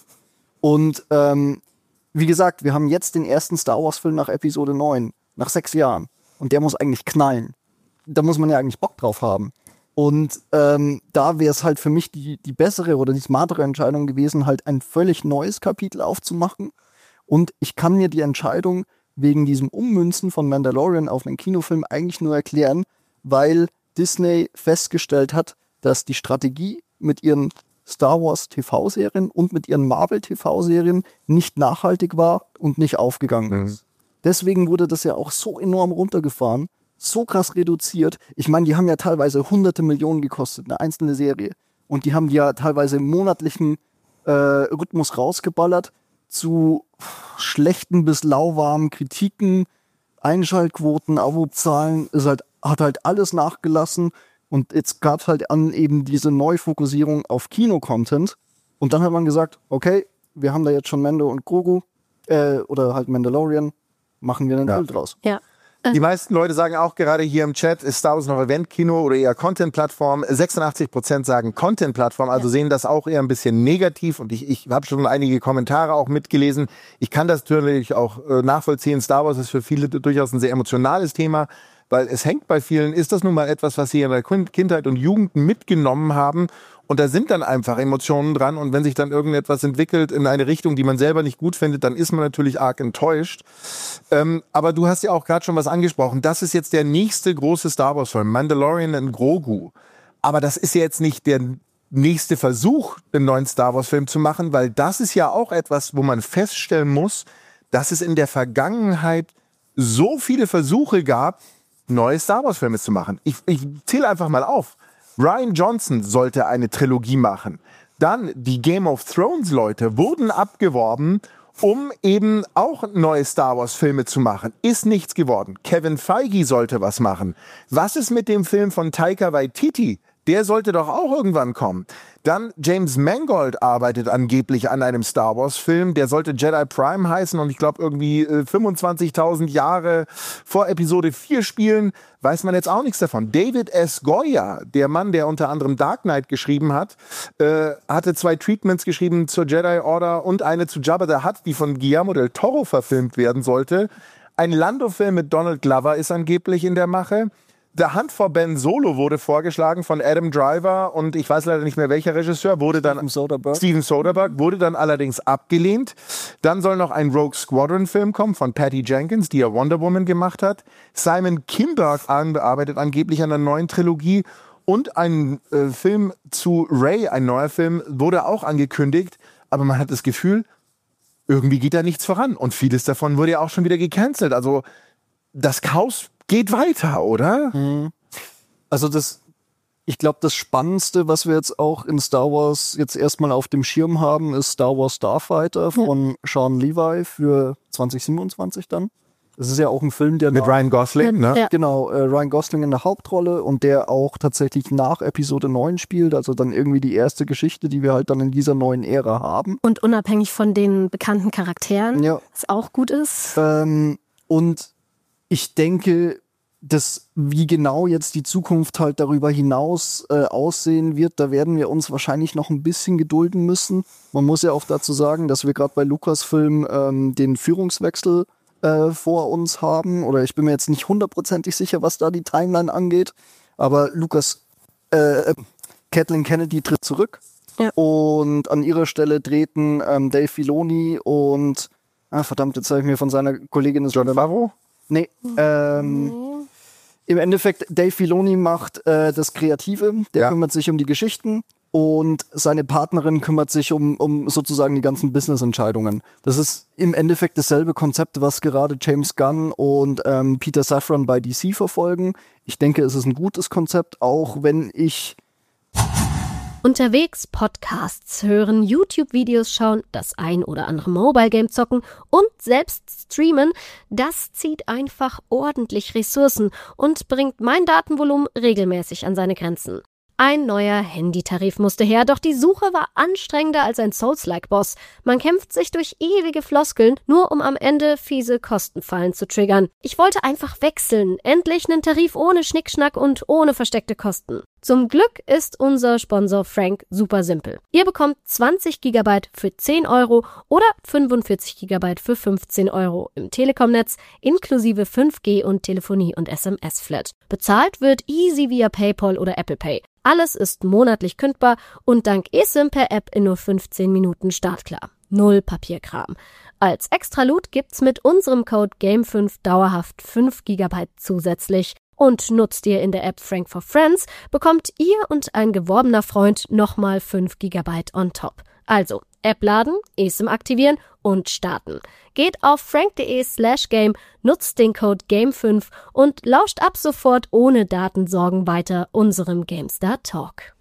[SPEAKER 3] Und ähm, wie gesagt, wir haben jetzt den ersten Star Wars-Film nach Episode neun, nach sechs Jahren. Und der muss eigentlich knallen. Da muss man ja eigentlich Bock drauf haben. Und ähm, da wäre es halt für mich die, die bessere oder die smartere Entscheidung gewesen, halt ein völlig neues Kapitel aufzumachen. Und ich kann mir die Entscheidung wegen diesem Ummünzen von Mandalorian auf einen Kinofilm eigentlich nur erklären, weil Disney festgestellt hat, dass die Strategie mit ihren Star Wars T V-Serien und mit ihren Marvel-T V-Serien nicht nachhaltig war und nicht aufgegangen ist. Mhm. Deswegen wurde das ja auch so enorm runtergefahren, so krass reduziert. Ich meine, die haben ja teilweise hunderte Millionen gekostet, eine einzelne Serie. Und die haben die ja teilweise im monatlichen äh, Rhythmus rausgeballert zu schlechten bis lauwarmen Kritiken, Einschaltquoten, Abozahlen, ist halt, hat halt alles nachgelassen. Und jetzt gab es halt an eben diese Neufokussierung auf Kino-Content. Und dann hat man gesagt, okay, wir haben da jetzt schon Mando und Grogu, äh, oder halt Mandalorian, machen wir einen
[SPEAKER 1] ja.
[SPEAKER 3] Film draus.
[SPEAKER 2] Ja.
[SPEAKER 1] Die meisten Leute sagen auch gerade hier im Chat, ist Star Wars noch Event-Kino oder eher Content-Plattform? sechsundachtzig Prozent sagen Content-Plattform, also ja. sehen das auch eher ein bisschen negativ. Und ich, ich habe schon einige Kommentare auch mitgelesen. Ich kann das natürlich auch äh, nachvollziehen. Star Wars ist für viele durchaus ein sehr emotionales Thema, weil es hängt bei vielen, ist das nun mal etwas, was sie in der Kindheit und Jugend mitgenommen haben. Und da sind dann einfach Emotionen dran. Und wenn sich dann irgendetwas entwickelt in eine Richtung, die man selber nicht gut findet, dann ist man natürlich arg enttäuscht. Ähm, aber du hast ja auch gerade schon was angesprochen. Das ist jetzt der nächste große Star Wars-Film, Mandalorian und Grogu. Aber das ist ja jetzt nicht der nächste Versuch, einen neuen Star Wars-Film zu machen, weil das ist ja auch etwas, wo man feststellen muss, dass es in der Vergangenheit so viele Versuche gab, neue Star Wars-Filme zu machen. Ich, ich zähle einfach mal auf. Rian Johnson sollte eine Trilogie machen. Dann die Game of Thrones Leute wurden abgeworben, um eben auch neue Star Wars Filme zu machen. Ist nichts geworden. Kevin Feige sollte was machen. Was ist mit dem Film von Taika Waititi, der sollte doch auch irgendwann kommen. Dann James Mangold arbeitet angeblich an einem Star Wars Film, der sollte Jedi Prime heißen und ich glaube irgendwie äh, fünfundzwanzigtausend Jahre vor Episode vier spielen, weiß man jetzt auch nichts davon. David S. Goya, der Mann, der unter anderem Dark Knight geschrieben hat, äh, hatte zwei Treatments geschrieben zur Jedi Order und eine zu Jabba the Hutt, die von Guillermo del Toro verfilmt werden sollte. Ein Lando-Film mit Donald Glover ist angeblich in der Mache. The Hunt for Ben Solo wurde vorgeschlagen von Adam Driver und ich weiß leider nicht mehr welcher Regisseur, wurde dann
[SPEAKER 3] Steven Soderbergh.
[SPEAKER 1] Steven Soderbergh, wurde dann allerdings abgelehnt. Dann soll noch ein Rogue Squadron Film kommen von Patty Jenkins, die ja Wonder Woman gemacht hat. Simon Kinberg arbeitet angeblich an einer neuen Trilogie und ein äh, Film zu Rey, ein neuer Film, wurde auch angekündigt, aber man hat das Gefühl, irgendwie geht da nichts voran und vieles davon wurde ja auch schon wieder gecancelt. Also das Chaos geht weiter, oder?
[SPEAKER 3] Also das, ich glaube, das Spannendste, was wir jetzt auch in Star Wars jetzt erstmal auf dem Schirm haben, ist Star Wars Starfighter von Sean Levi für zwanzig siebenundzwanzig dann. Das ist ja auch ein Film, der
[SPEAKER 1] Mit
[SPEAKER 3] nach,
[SPEAKER 1] Ryan Gosling, ne?
[SPEAKER 2] Ja.
[SPEAKER 3] genau, äh, Ryan Gosling in der Hauptrolle und der auch tatsächlich nach Episode neun spielt, also dann irgendwie die erste Geschichte, die wir halt dann in dieser neuen Ära haben.
[SPEAKER 2] Und unabhängig von den bekannten Charakteren,
[SPEAKER 3] Ja.
[SPEAKER 2] was auch gut ist.
[SPEAKER 3] Ähm, und ich denke, dass wie genau jetzt die Zukunft halt darüber hinaus äh, aussehen wird, da werden wir uns wahrscheinlich noch ein bisschen gedulden müssen. Man muss ja auch dazu sagen, dass wir gerade bei Lucasfilm ähm, den Führungswechsel äh, vor uns haben. Oder ich bin mir jetzt nicht hundertprozentig sicher, was da die Timeline angeht. Aber Lucas, äh, Kathleen Kennedy tritt zurück.
[SPEAKER 2] Ja.
[SPEAKER 3] Und an ihrer Stelle treten ähm, Dave Filoni und ah, verdammt, jetzt habe ich mir von seiner Kollegin das
[SPEAKER 1] John Favreau?
[SPEAKER 3] Nee, ähm, im Endeffekt, Dave Filoni macht äh, das Kreative, der
[SPEAKER 1] Ja.
[SPEAKER 3] kümmert sich um die Geschichten und seine Partnerin kümmert sich um, um sozusagen die ganzen Business-Entscheidungen. Das ist im Endeffekt dasselbe Konzept, was gerade James Gunn und ähm, Peter Safran bei D C verfolgen. Ich denke, es ist ein gutes Konzept, auch wenn ich
[SPEAKER 2] Unterwegs Podcasts hören, YouTube-Videos schauen, das ein oder andere Mobile-Game zocken und selbst streamen, das zieht einfach ordentlich Ressourcen und bringt mein Datenvolumen regelmäßig an seine Grenzen. Ein neuer Handytarif musste her, doch die Suche war anstrengender als ein Souls-like-Boss. Man kämpft sich durch ewige Floskeln, nur um am Ende fiese Kostenfallen zu triggern. Ich wollte einfach wechseln, endlich einen Tarif ohne Schnickschnack und ohne versteckte Kosten. Zum Glück ist unser Sponsor Frank super simpel. Ihr bekommt zwanzig Gigabyte für zehn Euro oder fünfundvierzig Gigabyte für fünfzehn Euro im Telekom-Netz inklusive fünf G und Telefonie und S M S-Flat. Bezahlt wird easy via PayPal oder Apple Pay. Alles ist monatlich kündbar und dank eSIM per App in nur fünfzehn Minuten startklar. Null Papierkram. Als Extra-Loot gibt's mit unserem Code Game fünf dauerhaft fünf Gigabyte zusätzlich. Und nutzt ihr in der App Frank for Friends, bekommt ihr und ein geworbener Freund nochmal fünf Gigabyte on top. Also, App laden, eSIM aktivieren und starten. Geht auf frank.de slash game, nutzt den Code Game fünf und lauscht ab sofort ohne Datensorgen weiter unserem GameStar Talk.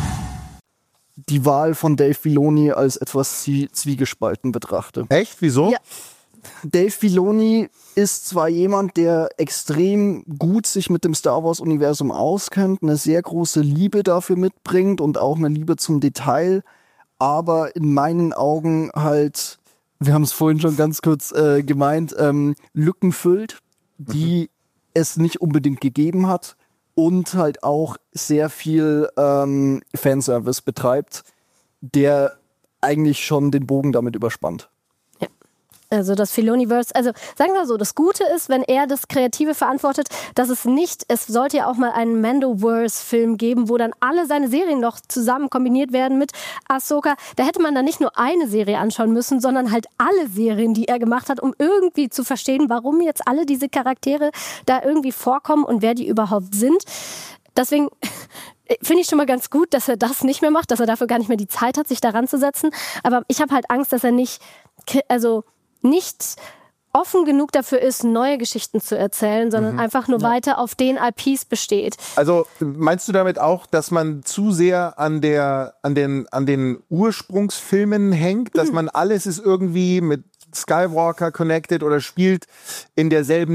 [SPEAKER 3] die Wahl von Dave Filoni als etwas zie- zwiegespalten betrachte.
[SPEAKER 1] Echt? Wieso?
[SPEAKER 2] Ja.
[SPEAKER 3] Dave Filoni ist zwar jemand, der extrem gut sich mit dem Star Wars-Universum auskennt, eine sehr große Liebe dafür mitbringt und auch eine Liebe zum Detail, aber in meinen Augen halt, wir haben es vorhin schon ganz kurz äh, gemeint, ähm, Lücken füllt, die mhm. es nicht unbedingt gegeben hat und halt auch sehr viel ähm, Fanservice betreibt, der eigentlich schon den Bogen damit überspannt.
[SPEAKER 2] Also das Filoniverse, also sagen wir mal so, das Gute ist, wenn er das Kreative verantwortet, dass es nicht, es sollte ja auch mal einen Mandoverse-Film geben, wo dann alle seine Serien noch zusammen kombiniert werden mit Ahsoka. Da hätte man dann nicht nur eine Serie anschauen müssen, sondern halt alle Serien, die er gemacht hat, um irgendwie zu verstehen, warum jetzt alle diese Charaktere da irgendwie vorkommen und wer die überhaupt sind. Deswegen finde ich schon mal ganz gut, dass er das nicht mehr macht, dass er dafür gar nicht mehr die Zeit hat, sich daran zu setzen. Aber ich habe halt Angst, dass er nicht, also nicht offen genug dafür ist, neue Geschichten zu erzählen, sondern mhm. einfach nur ja. weiter auf den I Ps besteht.
[SPEAKER 1] Also meinst du damit auch, dass man zu sehr an der, an den, an den Ursprungsfilmen hängt, dass mhm. man alles ist irgendwie mit Skywalker connected oder spielt in derselben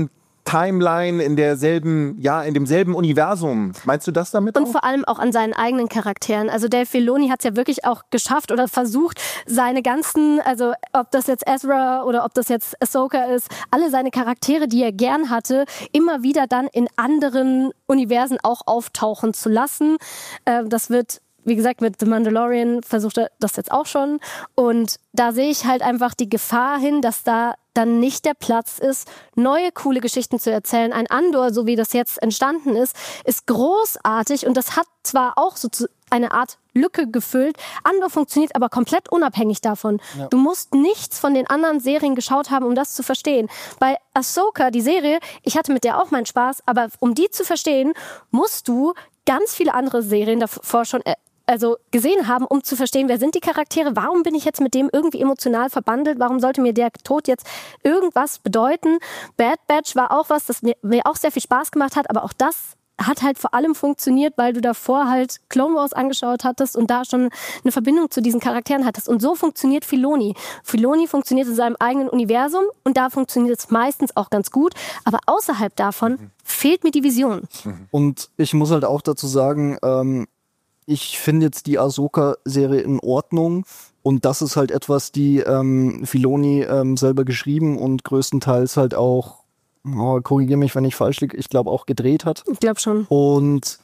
[SPEAKER 1] Timeline, in derselben, ja, in demselben Universum. Meinst du das damit
[SPEAKER 2] Und
[SPEAKER 1] auch?
[SPEAKER 2] vor allem auch an seinen eigenen Charakteren. Also Dave Filoni hat es ja wirklich auch geschafft oder versucht, seine ganzen, also ob das jetzt Ezra oder ob das jetzt Ahsoka ist, alle seine Charaktere, die er gern hatte, immer wieder dann in anderen Universen auch auftauchen zu lassen. Äh, das wird, wie gesagt, mit The Mandalorian versucht er das jetzt auch schon. Und da sehe ich halt einfach die Gefahr hin, dass da dann nicht der Platz ist, neue coole Geschichten zu erzählen. Ein Andor, so wie das jetzt entstanden ist, ist großartig und das hat zwar auch so eine Art Lücke gefüllt. Andor funktioniert aber komplett unabhängig davon. Ja. Du musst nichts von den anderen Serien geschaut haben, um das zu verstehen. Bei Ahsoka, die Serie, ich hatte mit der auch meinen Spaß, aber um die zu verstehen, musst du ganz viele andere Serien davor schon also gesehen haben, um zu verstehen, wer sind die Charaktere, warum bin ich jetzt mit dem irgendwie emotional verbandelt, warum sollte mir der Tod jetzt irgendwas bedeuten. Bad Batch war auch was, das mir, mir auch sehr viel Spaß gemacht hat, aber auch das hat halt vor allem funktioniert, weil du davor halt Clone Wars angeschaut hattest und da schon eine Verbindung zu diesen Charakteren hattest. Und so funktioniert Filoni. Filoni funktioniert in seinem eigenen Universum und da funktioniert es meistens auch ganz gut, aber außerhalb davon mhm. fehlt mir die Vision.
[SPEAKER 3] Und ich muss halt auch dazu sagen, ähm, ich finde jetzt die Ahsoka-Serie in Ordnung und das ist halt etwas, die ähm, Filoni ähm, selber geschrieben und größtenteils halt auch, oh, korrigiere mich, wenn ich falsch liege, ich glaube auch gedreht hat.
[SPEAKER 2] Ich glaube schon.
[SPEAKER 3] Und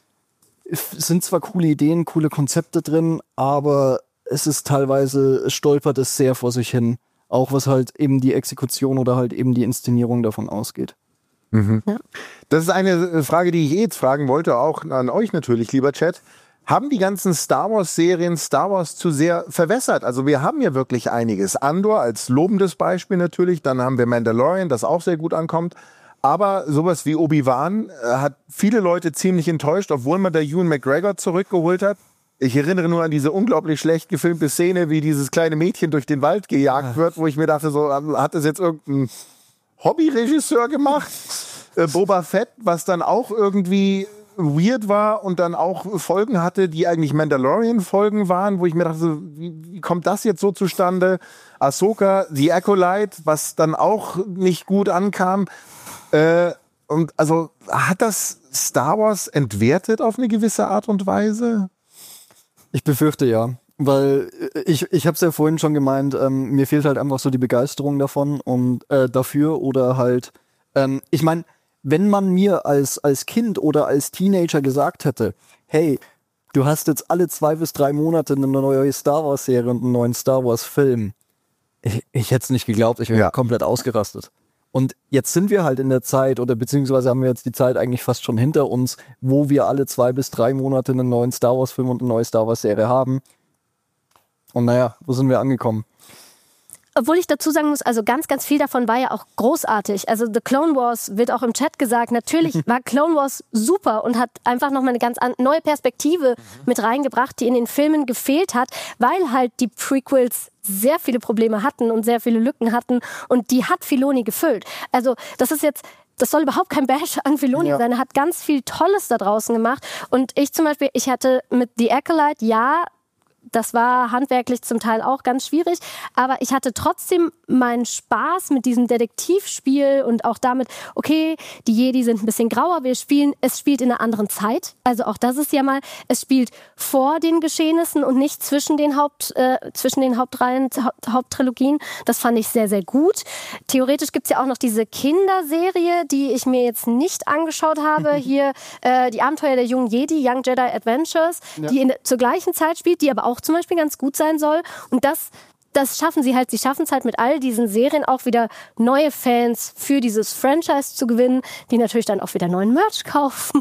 [SPEAKER 3] es sind zwar coole Ideen, coole Konzepte drin, aber es ist teilweise, es stolpert es sehr vor sich hin, auch was halt eben die Exekution oder halt eben die Inszenierung davon ausgeht.
[SPEAKER 1] Mhm. Ja. Das ist eine Frage, die ich eh jetzt fragen wollte, auch an euch natürlich, lieber Chat. Haben die ganzen Star Wars-Serien Star Wars zu sehr verwässert? Also wir haben ja wirklich einiges. Andor als lobendes Beispiel natürlich, dann haben wir Mandalorian, das auch sehr gut ankommt. Aber sowas wie Obi-Wan äh, hat viele Leute ziemlich enttäuscht, obwohl man da Ewan McGregor zurückgeholt hat. Ich erinnere nur an diese unglaublich schlecht gefilmte Szene, wie dieses kleine Mädchen durch den Wald gejagt wird, wo ich mir dachte, so hat das jetzt irgendein Hobbyregisseur gemacht? Äh, Boba Fett, was dann auch irgendwie weird war und dann auch Folgen hatte, die eigentlich Mandalorian-Folgen waren, wo ich mir dachte, wie, wie kommt das jetzt so zustande? Ahsoka, The Acolyte, was dann auch nicht gut ankam. Äh, und also hat das Star Wars entwertet auf eine gewisse Art und Weise?
[SPEAKER 3] Ich befürchte ja, weil ich, ich habe es ja vorhin schon gemeint, ähm, mir fehlt halt einfach so die Begeisterung davon und äh, dafür oder halt, ähm, ich meine, wenn man mir als, als Kind oder als Teenager gesagt hätte, hey, du hast jetzt alle zwei bis drei Monate eine neue Star Wars Serie und einen neuen Star Wars Film, ich, ich hätte es nicht geglaubt, ich wäre ja. komplett ausgerastet. Und jetzt sind wir halt in der Zeit, oder beziehungsweise haben wir jetzt die Zeit eigentlich fast schon hinter uns, wo wir alle zwei bis drei Monate einen neuen Star Wars Film und eine neue Star Wars Serie haben. Und naja, wo sind wir angekommen?
[SPEAKER 2] Obwohl ich dazu sagen muss, also ganz, ganz viel davon war ja auch großartig. Also The Clone Wars wird auch im Chat gesagt. Natürlich war Clone Wars super und hat einfach nochmal eine ganz neue Perspektive mit reingebracht, die in den Filmen gefehlt hat, weil halt die Prequels sehr viele Probleme hatten und sehr viele Lücken hatten und die hat Filoni gefüllt. Also das ist jetzt... Das soll überhaupt kein Bash an Filoni ja. sein. Er hat ganz viel Tolles da draußen gemacht. Und ich zum Beispiel, ich hatte mit The Acolyte, ja, das war handwerklich zum Teil auch ganz schwierig, aber ich hatte trotzdem meinen Spaß mit diesem Detektivspiel und auch damit, okay, die Jedi sind ein bisschen grauer, wir spielen, es spielt in einer anderen Zeit, also auch das ist ja mal, es spielt vor den Geschehnissen und nicht zwischen den Haupt, äh, zwischen den Hauptreihen, Haupt, Haupttrilogien. Das fand ich sehr, sehr gut. Theoretisch gibt's ja auch noch diese Kinderserie, die ich mir jetzt nicht angeschaut habe, hier äh, die Abenteuer der jungen Jedi, Young Jedi Adventures, ja. die in, zur gleichen Zeit spielt, die aber auch zum Beispiel ganz gut sein soll. Und das, das schaffen sie halt. Sie schaffen es halt mit all diesen Serien auch wieder neue Fans für dieses Franchise zu gewinnen, die natürlich dann auch wieder neuen Merch kaufen.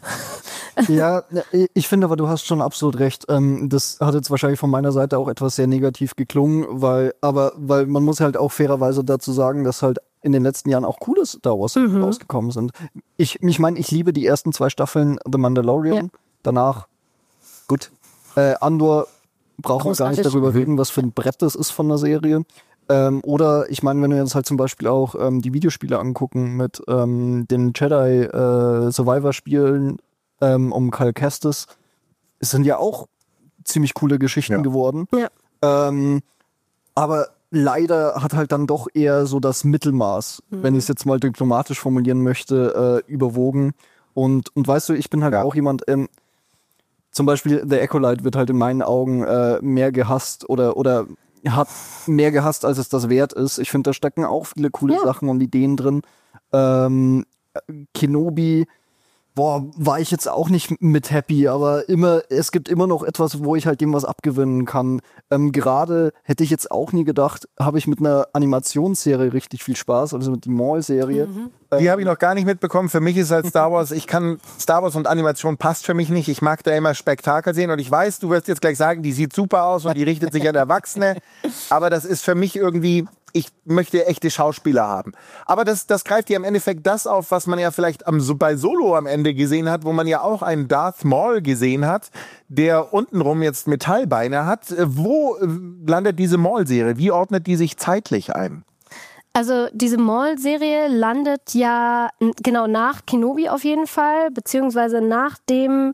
[SPEAKER 3] Ja, ich finde aber, du hast schon absolut recht. Das hat jetzt wahrscheinlich von meiner Seite auch etwas sehr negativ geklungen, weil, aber, weil man muss halt auch fairerweise dazu sagen, dass halt in den letzten Jahren auch coole Star Wars mhm. rausgekommen sind. Ich, ich meine, ich liebe die ersten zwei Staffeln The Mandalorian. Ja. Danach, gut. Äh, Andor brauchen wir gar nicht darüber reden, was für ein Brett das ist von der Serie. Ähm, oder ich meine, wenn wir uns halt zum Beispiel auch ähm, die Videospiele angucken mit ähm, den Jedi äh, Survivor-Spielen ähm, um Cal Kestis, es sind ja auch ziemlich coole Geschichten ja. geworden.
[SPEAKER 2] Ja.
[SPEAKER 3] Ähm, aber leider hat halt dann doch eher so das Mittelmaß, mhm. wenn ich es jetzt mal diplomatisch formulieren möchte, äh, überwogen. Und, und weißt du, ich bin halt ja. auch jemand, ähm, zum Beispiel The Acolyte wird halt in meinen Augen äh, mehr gehasst oder, oder hat mehr gehasst, als es das wert ist. Ich finde, da stecken auch viele coole ja. Sachen und Ideen drin. Ähm, Kenobi, boah, war ich jetzt auch nicht mit happy, aber immer, es gibt immer noch etwas, wo ich halt dem was abgewinnen kann. Ähm, gerade hätte ich jetzt auch nie gedacht, habe ich mit einer Animationsserie richtig viel Spaß, also mit der Maul-Serie.
[SPEAKER 1] Mhm. Ähm, Die habe ich noch gar nicht mitbekommen. Für mich ist halt Star Wars, ich kann, Star Wars und Animation passt für mich nicht. Ich mag da immer Spektakel sehen und ich weiß, du wirst jetzt gleich sagen, die sieht super aus und die richtet sich an Erwachsene, aber das ist für mich irgendwie, ich möchte echte Schauspieler haben. Aber das, das greift ja im Endeffekt das auf, was man ja vielleicht am, so bei Solo am Ende gesehen hat, wo man ja auch einen Darth Maul gesehen hat, der untenrum jetzt Metallbeine hat. Wo landet diese Maul-Serie? Wie ordnet die sich zeitlich ein?
[SPEAKER 2] Also diese Maul-Serie landet ja genau nach Kenobi auf jeden Fall, beziehungsweise nach dem...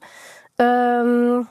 [SPEAKER 2] Ähm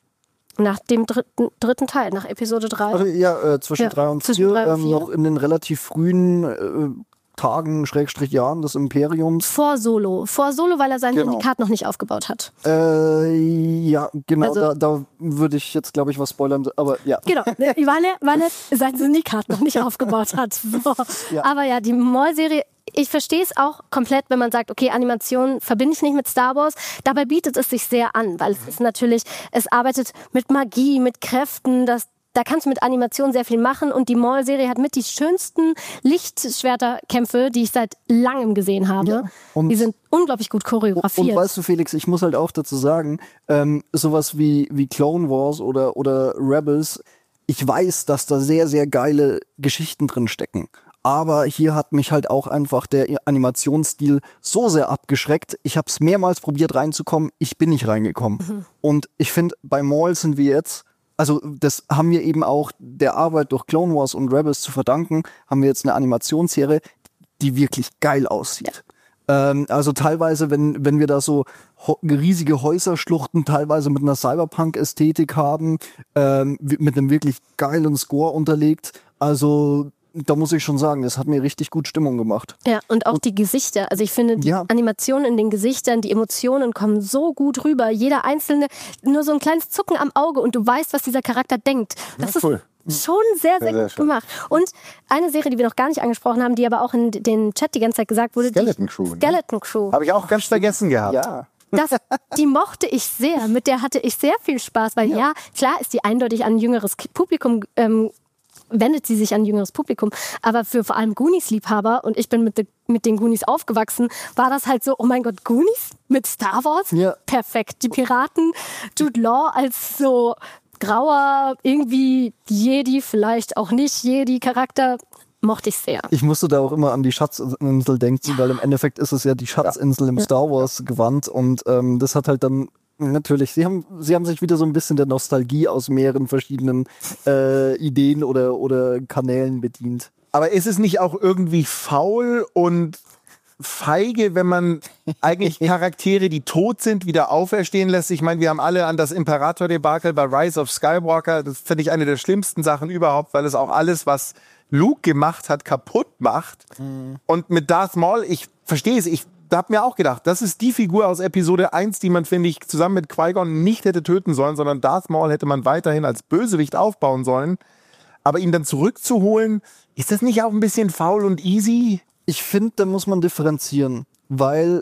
[SPEAKER 2] Nach dem dritten, dritten Teil, nach Episode drei.
[SPEAKER 3] Also ja, äh, zwischen ja, drei und vier, ähm, noch in den relativ frühen äh, Tagen, Schrägstrich Jahren des Imperiums.
[SPEAKER 2] Vor Solo. Vor Solo, weil er sein
[SPEAKER 3] genau.
[SPEAKER 2] Syndikat noch nicht aufgebaut hat.
[SPEAKER 3] Äh, ja, genau,
[SPEAKER 2] also,
[SPEAKER 3] da, da würde ich jetzt, glaube ich, was spoilern, aber ja.
[SPEAKER 2] Genau, weil er, weil er sein Syndikat noch nicht aufgebaut hat. So. Ja. Aber ja, die Maul-Serie, ich verstehe es auch komplett, wenn man sagt, okay, Animation verbinde ich nicht mit Star Wars. Dabei bietet es sich sehr an, weil es ist natürlich, es arbeitet mit Magie, mit Kräften, das, da kannst du mit Animation sehr viel machen und die Maul-Serie hat mit die schönsten Lichtschwerterkämpfe, die ich seit langem gesehen habe. Ja, und die sind unglaublich gut choreografiert.
[SPEAKER 3] Und weißt du, Felix, ich muss halt auch dazu sagen, ähm, sowas wie, wie Clone Wars oder, oder Rebels, ich weiß, dass da sehr, sehr geile Geschichten drin stecken. Aber hier hat mich halt auch einfach der Animationsstil so sehr abgeschreckt. Ich habe es mehrmals probiert reinzukommen, ich bin nicht reingekommen. Mhm. Und ich finde, bei Maul sind wir jetzt, also das haben wir eben auch der Arbeit durch Clone Wars und Rebels zu verdanken, haben wir jetzt eine Animationsserie, die wirklich geil aussieht. Ja. Ähm, also teilweise, wenn, wenn wir da so ho- riesige Häuserschluchten teilweise mit einer Cyberpunk-Ästhetik haben, ähm, mit einem wirklich geilen Score unterlegt, also da muss ich schon sagen, das hat mir richtig gut Stimmung gemacht.
[SPEAKER 2] Ja, und auch und, die Gesichter. Also ich finde, die ja. Animationen in den Gesichtern, die Emotionen kommen so gut rüber. Jeder einzelne, nur so ein kleines Zucken am Auge und du weißt, was dieser Charakter denkt. Das ja, cool. ist schon sehr, sehr, sehr gut schön. gemacht. Und eine Serie, die wir noch gar nicht angesprochen haben, die aber auch in den Chat die ganze Zeit gesagt wurde.
[SPEAKER 1] Skeleton Crew.
[SPEAKER 2] Ne? Skeleton Crew.
[SPEAKER 1] Habe ich auch ganz vergessen gehabt.
[SPEAKER 3] Ja.
[SPEAKER 2] Das, die mochte ich sehr. Mit der hatte ich sehr viel Spaß. Weil ja, ja klar ist die eindeutig an ein jüngeres Publikum ähm, wendet sie sich an ein jüngeres Publikum. Aber für vor allem Goonies-Liebhaber, und ich bin mit, de, mit den Goonies aufgewachsen, war das halt so, oh mein Gott, Goonies mit Star Wars?
[SPEAKER 3] Ja.
[SPEAKER 2] Perfekt. Die Piraten, Jude Law als so grauer, irgendwie Jedi, vielleicht auch nicht Jedi-Charakter, mochte ich sehr.
[SPEAKER 3] Ich musste da auch immer an die Schatzinsel denken, ja. weil im Endeffekt ist es ja die Schatzinsel ja. im Star Wars-Gewand und ähm, das hat halt dann natürlich, sie haben, sie haben sich wieder so ein bisschen der Nostalgie aus mehreren verschiedenen äh, Ideen oder, oder Kanälen bedient.
[SPEAKER 1] Aber ist es nicht auch irgendwie faul und feige, wenn man eigentlich Charaktere, die tot sind, wieder auferstehen lässt? Ich meine, wir haben alle an das Imperator-Debakel bei Rise of Skywalker, das finde ich eine der schlimmsten Sachen überhaupt, weil es auch alles, was Luke gemacht hat, kaputt macht. Mhm. Und mit Darth Maul, ich verstehe es, ich Da hab mir auch gedacht, das ist die Figur aus Episode eins, die man, finde ich, zusammen mit Qui-Gon nicht hätte töten sollen, sondern Darth Maul hätte man weiterhin als Bösewicht aufbauen sollen. Aber ihn dann zurückzuholen, ist das nicht auch ein bisschen faul und easy?
[SPEAKER 3] Ich finde, da muss man differenzieren, weil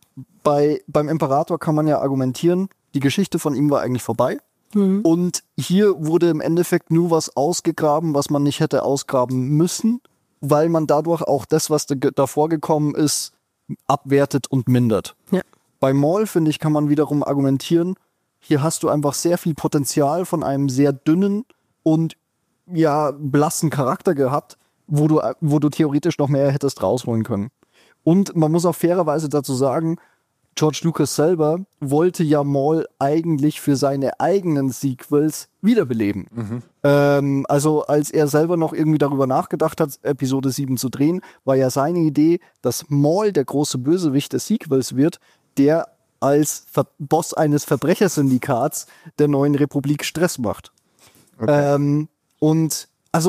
[SPEAKER 3] bei, beim Imperator kann man ja argumentieren, die Geschichte von ihm war eigentlich vorbei. Mhm. Und hier wurde im Endeffekt nur was ausgegraben, was man nicht hätte ausgraben müssen, weil man dadurch auch das, was da, davor gekommen ist, abwertet und mindert. Ja. Bei Maul, finde ich, kann man wiederum argumentieren, hier hast du einfach sehr viel Potenzial von einem sehr dünnen und ja blassen Charakter gehabt, wo du, wo du theoretisch noch mehr hättest rausholen können. Und man muss auch fairerweise dazu sagen, George Lucas selber wollte ja Maul eigentlich für seine eigenen Sequels wiederbeleben. Mhm. Ähm, also als er selber noch irgendwie darüber nachgedacht hat, Episode sieben zu drehen, war ja seine Idee, dass Maul der große Bösewicht des Sequels wird, der als Ver- Boss eines Verbrechersyndikats der neuen Republik Stress macht. Okay. Ähm, und also ja,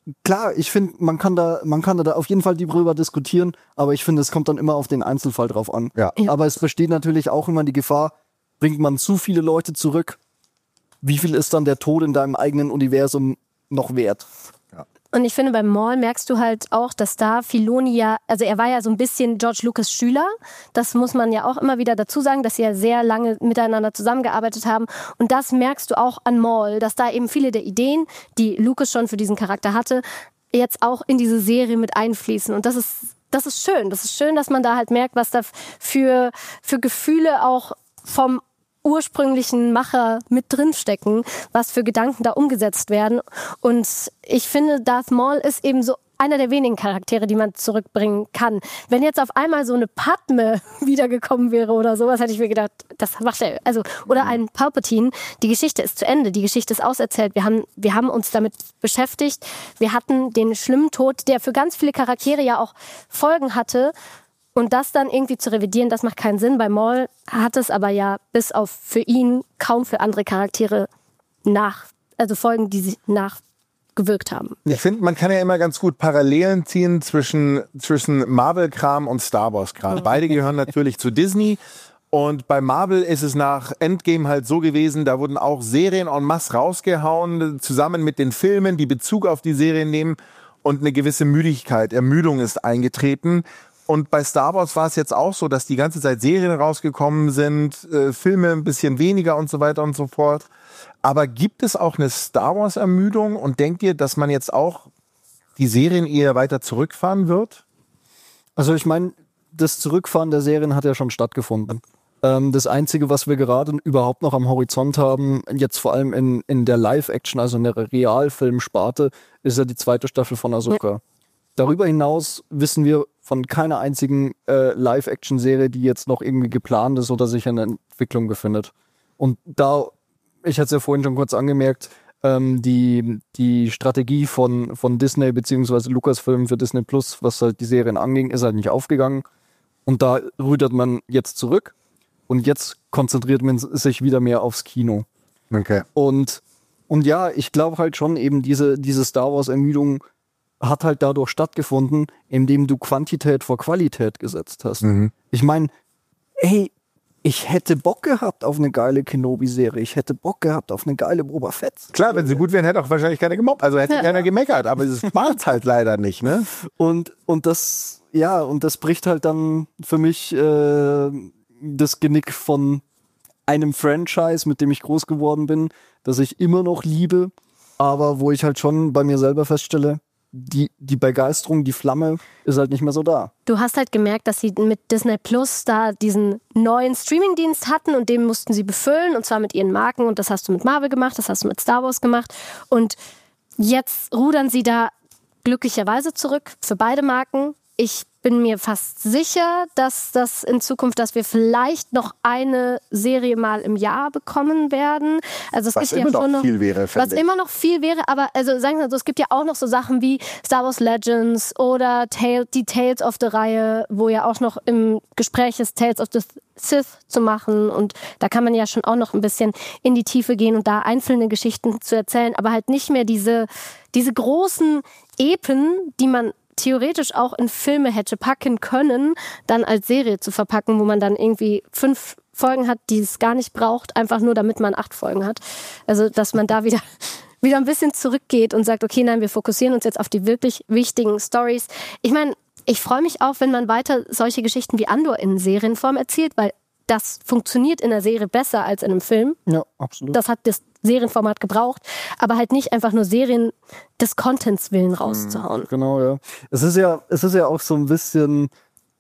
[SPEAKER 3] klar, ich finde, man kann da, man kann da auf jeden Fall drüber diskutieren, aber ich finde, es kommt dann immer auf den Einzelfall drauf an.
[SPEAKER 1] Ja.
[SPEAKER 2] Ja.
[SPEAKER 3] Aber es besteht natürlich auch immer die Gefahr, bringt man zu viele Leute zurück, wie viel ist dann der Tod in deinem eigenen Universum noch wert?
[SPEAKER 2] Und ich finde, beim Maul merkst du halt auch, dass da Filoni ja, also er war ja so ein bisschen George Lucas Schüler. Das muss man ja auch immer wieder dazu sagen, dass sie ja sehr lange miteinander zusammengearbeitet haben. Und das merkst du auch an Maul, dass da eben viele der Ideen, die Lucas schon für diesen Charakter hatte, jetzt auch in diese Serie mit einfließen. Und das ist, das ist schön. Das ist schön, dass man da halt merkt, was da für, für Gefühle auch vom ursprünglichen Macher mit drinstecken, was für Gedanken da umgesetzt werden. Und ich finde, Darth Maul ist eben so einer der wenigen Charaktere, die man zurückbringen kann. Wenn jetzt auf einmal so eine Padme wiedergekommen wäre oder sowas, hätte ich mir gedacht, das macht er. Also, oder ein Palpatine. Die Geschichte ist zu Ende, die Geschichte ist auserzählt. Wir haben, wir haben uns damit beschäftigt. Wir hatten den schlimmen Tod, der für ganz viele Charaktere ja auch Folgen hatte. Und das dann irgendwie zu revidieren, das macht keinen Sinn. Bei Maul hat es aber ja bis auf für ihn kaum für andere Charaktere nach, also Folgen, die sie nachgewirkt haben.
[SPEAKER 1] Ich finde, man kann ja immer ganz gut Parallelen ziehen zwischen, zwischen Marvel-Kram und Star Wars-Kram. Beide gehören natürlich zu Disney. Und bei Marvel ist es nach Endgame halt so gewesen, da wurden auch Serien en masse rausgehauen, zusammen mit den Filmen, die Bezug auf die Serien nehmen. Und eine gewisse Müdigkeit, Ermüdung ist eingetreten. Und bei Star Wars war es jetzt auch so, dass die ganze Zeit Serien rausgekommen sind, äh, Filme ein bisschen weniger und so weiter und so fort. Aber gibt es auch eine Star Wars-Ermüdung und denkt ihr, dass man jetzt auch die Serien eher weiter zurückfahren wird?
[SPEAKER 3] Also ich meine, das Zurückfahren der Serien hat ja schon stattgefunden. Ähm, das Einzige, was wir gerade überhaupt noch am Horizont haben, jetzt vor allem in, in der Live-Action, also in der Realfilmsparte, ist ja die zweite Staffel von Ahsoka. Ja. Darüber hinaus wissen wir von keiner einzigen äh, Live-Action-Serie, die jetzt noch irgendwie geplant ist oder sich in der Entwicklung befindet. Und da, ich hatte es ja vorhin schon kurz angemerkt, ähm, die, die Strategie von, von Disney beziehungsweise Lucasfilm für Disney Plus, was halt die Serien anging, ist halt nicht aufgegangen. Und da rudert man jetzt zurück und jetzt konzentriert man sich wieder mehr aufs Kino.
[SPEAKER 1] Okay.
[SPEAKER 3] Und, und ja, ich glaube halt schon eben diese, diese Star Wars-Ermüdung hat halt dadurch stattgefunden, indem du Quantität vor Qualität gesetzt hast. Mhm. Ich meine, ey, ich hätte Bock gehabt auf eine geile Kenobi-Serie. Ich hätte Bock gehabt auf eine geile Boba Fett.
[SPEAKER 1] Klar, wenn sie gut wären, hätte auch wahrscheinlich keiner gemobbt. Also hätte ja. keiner gemeckert. Aber das macht's halt leider nicht, ne?
[SPEAKER 3] Und, und das, ja, und das bricht halt dann für mich äh, das Genick von einem Franchise, mit dem ich groß geworden bin, das ich immer noch liebe, aber wo ich halt schon bei mir selber feststelle, Die, die Begeisterung, die Flamme ist halt nicht mehr so da.
[SPEAKER 2] Du hast halt gemerkt, dass sie mit Disney Plus da diesen neuen Streamingdienst hatten und den mussten sie befüllen und zwar mit ihren Marken und das hast du mit Marvel gemacht, das hast du mit Star Wars gemacht und jetzt rudern sie da glücklicherweise zurück für beide Marken. Ich bin mir fast sicher, dass das in Zukunft, dass wir vielleicht noch eine Serie mal im Jahr bekommen werden. Also es
[SPEAKER 1] was
[SPEAKER 2] gibt
[SPEAKER 1] immer
[SPEAKER 2] ja schon
[SPEAKER 1] noch
[SPEAKER 2] noch
[SPEAKER 1] viel wäre,
[SPEAKER 2] was
[SPEAKER 1] ich.
[SPEAKER 2] immer noch viel wäre, aber also sagen wir mal so, es gibt ja auch noch so Sachen wie Star Wars Legends oder Tale, die Tales of the Reihe, wo ja auch noch im Gespräch ist, Tales of the Sith zu machen und da kann man ja schon auch noch ein bisschen in die Tiefe gehen und da einzelne Geschichten zu erzählen, aber halt nicht mehr diese, diese großen Epen, die man theoretisch auch in Filme hätte packen können, dann als Serie zu verpacken, wo man dann irgendwie fünf Folgen hat, die es gar nicht braucht, einfach nur damit man acht Folgen hat. Also, dass man da wieder, wieder ein bisschen zurückgeht und sagt, okay, nein, wir fokussieren uns jetzt auf die wirklich wichtigen Storys. Ich meine, ich freue mich auch, wenn man weiter solche Geschichten wie Andor in Serienform erzählt, weil das funktioniert in der Serie besser als in einem Film.
[SPEAKER 3] Ja, absolut.
[SPEAKER 2] Das hat das Serienformat gebraucht, aber halt nicht einfach nur Serien des Contents willen rauszuhauen.
[SPEAKER 3] Genau, ja. Es ist ja, es ist ja auch so ein bisschen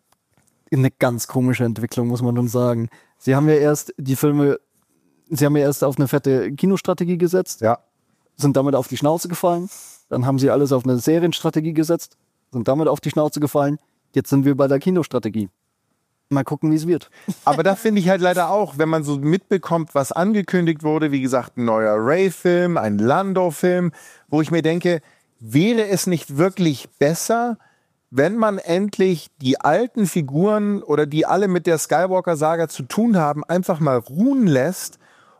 [SPEAKER 3] eine ganz komische Entwicklung, muss man nun sagen. Sie haben ja erst die Filme, sie haben ja erst auf eine fette Kinostrategie gesetzt,
[SPEAKER 1] ja.
[SPEAKER 3] sind damit auf die Schnauze gefallen. Dann haben sie alles auf eine Serienstrategie gesetzt, sind damit auf die Schnauze gefallen. Jetzt sind wir bei der Kinostrategie. Mal gucken, wie es wird.
[SPEAKER 1] Aber da finde ich halt leider auch, wenn man so mitbekommt, was angekündigt wurde, wie gesagt, ein neuer Ray-Film, ein Lando-Film, wo ich mir denke, wäre es nicht wirklich besser, wenn man endlich die alten Figuren oder die alle mit der Skywalker-Saga zu tun haben, einfach mal ruhen lässt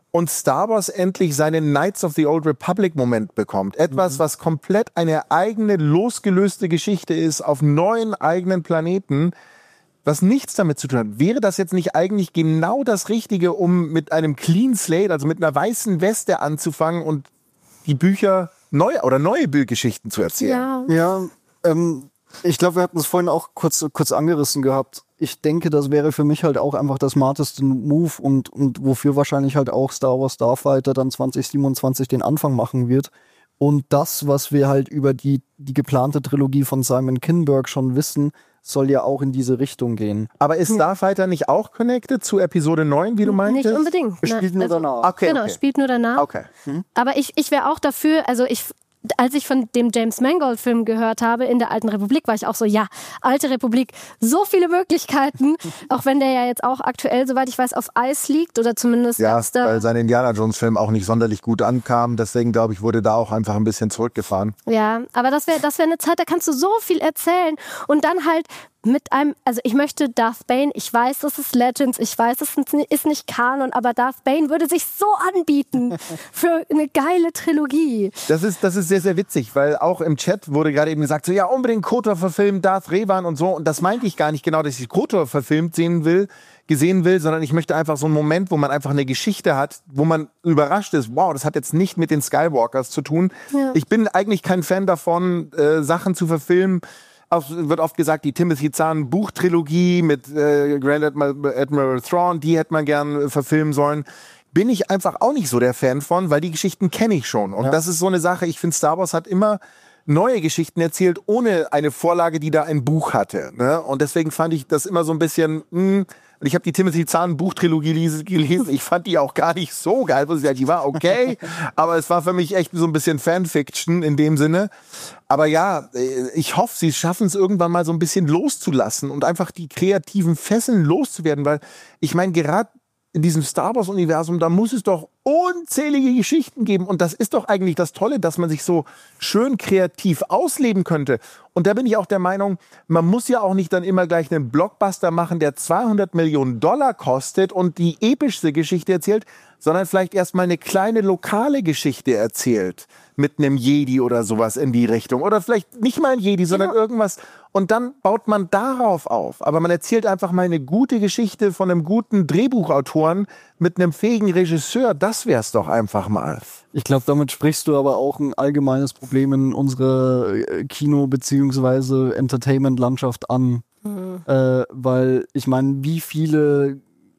[SPEAKER 1] und Star Wars endlich seinen Knights of the Old Republic Moment bekommt. Etwas, mhm. was komplett eine eigene, losgelöste Geschichte ist, auf neuen eigenen Planeten, was nichts damit zu tun hat. Wäre das jetzt nicht eigentlich genau das Richtige, um mit einem Clean Slate, also mit einer weißen Weste anzufangen und die Bücher neu oder neue Bildgeschichten zu erzählen?
[SPEAKER 2] Ja,
[SPEAKER 3] ja ähm, ich glaube, wir hatten es vorhin auch kurz, kurz angerissen gehabt. Ich denke, das wäre für mich halt auch einfach der smarteste Move und, und wofür wahrscheinlich halt auch Star Wars Starfighter dann zwanzig siebenundzwanzig den Anfang machen wird. Und das, was wir halt über die, die geplante Trilogie von Simon Kinberg schon wissen, soll ja auch in diese Richtung gehen.
[SPEAKER 1] Aber ist Starfighter nicht auch connected zu Episode neun, wie du meintest?
[SPEAKER 2] Nicht unbedingt.
[SPEAKER 3] Spielt nur
[SPEAKER 2] also,
[SPEAKER 3] danach.
[SPEAKER 1] Okay,
[SPEAKER 2] genau,
[SPEAKER 1] okay.
[SPEAKER 2] spielt nur danach.
[SPEAKER 1] Okay.
[SPEAKER 2] Hm. Aber ich, ich wäre auch dafür, also ich... Als ich von dem James Mangold-Film gehört habe, in der Alten Republik, war ich auch so, ja, Alte Republik, so viele Möglichkeiten, auch wenn der ja jetzt auch aktuell, soweit ich weiß, auf Eis liegt oder zumindest...
[SPEAKER 1] Ja,
[SPEAKER 2] da
[SPEAKER 1] weil sein Indiana Jones-Film auch nicht sonderlich gut ankam, deswegen, glaube ich, wurde da auch einfach ein bisschen zurückgefahren.
[SPEAKER 2] Ja, aber das wäre das wär eine Zeit, da kannst du so viel erzählen und dann halt mit einem, also ich möchte Darth Bane, ich weiß, das ist Legends, ich weiß, das ist nicht Kanon, aber Darth Bane würde sich so anbieten für eine geile Trilogie.
[SPEAKER 1] Das ist, das ist sehr, sehr witzig, weil auch im Chat wurde gerade eben gesagt, so ja, unbedingt KOTOR verfilmen, Darth Revan und so, und das meinte ich gar nicht genau, dass ich KOTOR verfilmt sehen will, gesehen will, sondern ich möchte einfach so einen Moment, wo man einfach eine Geschichte hat, wo man überrascht ist, wow, das hat jetzt nicht mit den Skywalkers zu tun. Ja. Ich bin eigentlich kein Fan davon, äh, Sachen zu verfilmen. Auch wird oft gesagt, die Timothy Zahn Buchtrilogie mit äh, Grand Admiral, Admiral Thrawn, die hätte man gern äh, verfilmen sollen. Bin ich einfach auch nicht so der Fan von, weil die Geschichten kenne ich schon. Und ja. das ist so eine Sache, ich finde, Star Wars hat immer neue Geschichten erzählt, ohne eine Vorlage, die da ein Buch hatte. Ne? Und deswegen fand ich das immer so ein bisschen... Mh, ich habe die Timothy Zahn Buchtrilogie gelesen. Ich fand die auch gar nicht so geil. Die war okay, aber es war für mich echt so ein bisschen Fanfiction in dem Sinne. Aber ja, ich hoffe, sie schaffen es irgendwann mal so ein bisschen loszulassen und einfach die kreativen Fesseln loszuwerden, weil ich meine, gerade in diesem Star Wars-Universum, da muss es doch unzählige Geschichten geben. Und das ist doch eigentlich das Tolle, dass man sich so schön kreativ ausleben könnte. Und da bin ich auch der Meinung, man muss ja auch nicht dann immer gleich einen Blockbuster machen, der zweihundert Millionen Dollar kostet und die epischste Geschichte erzählt, sondern vielleicht erstmal eine kleine lokale Geschichte erzählt. Mit einem Jedi oder sowas in die Richtung. Oder vielleicht nicht mal ein Jedi, sondern genau. irgendwas. Und dann baut man darauf auf. Aber man erzählt einfach mal eine gute Geschichte von einem guten Drehbuchautoren mit einem fähigen Regisseur. Das wär's doch einfach mal.
[SPEAKER 3] Ich glaube, damit sprichst du aber auch ein allgemeines Problem in unserer Kino- bzw. Entertainment-Landschaft an. Mhm. Äh, weil ich meine, wie viele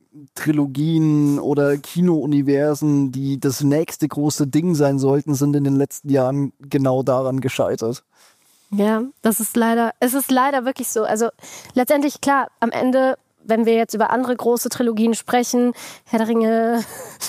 [SPEAKER 3] Trilogien oder Kino-Universen, die das nächste große Ding sein sollten, sind in den letzten Jahren genau daran gescheitert.
[SPEAKER 2] Ja, das ist leider, es ist leider wirklich so. Also letztendlich, klar, am Ende, wenn wir jetzt über andere große Trilogien sprechen, Herr der Ringe,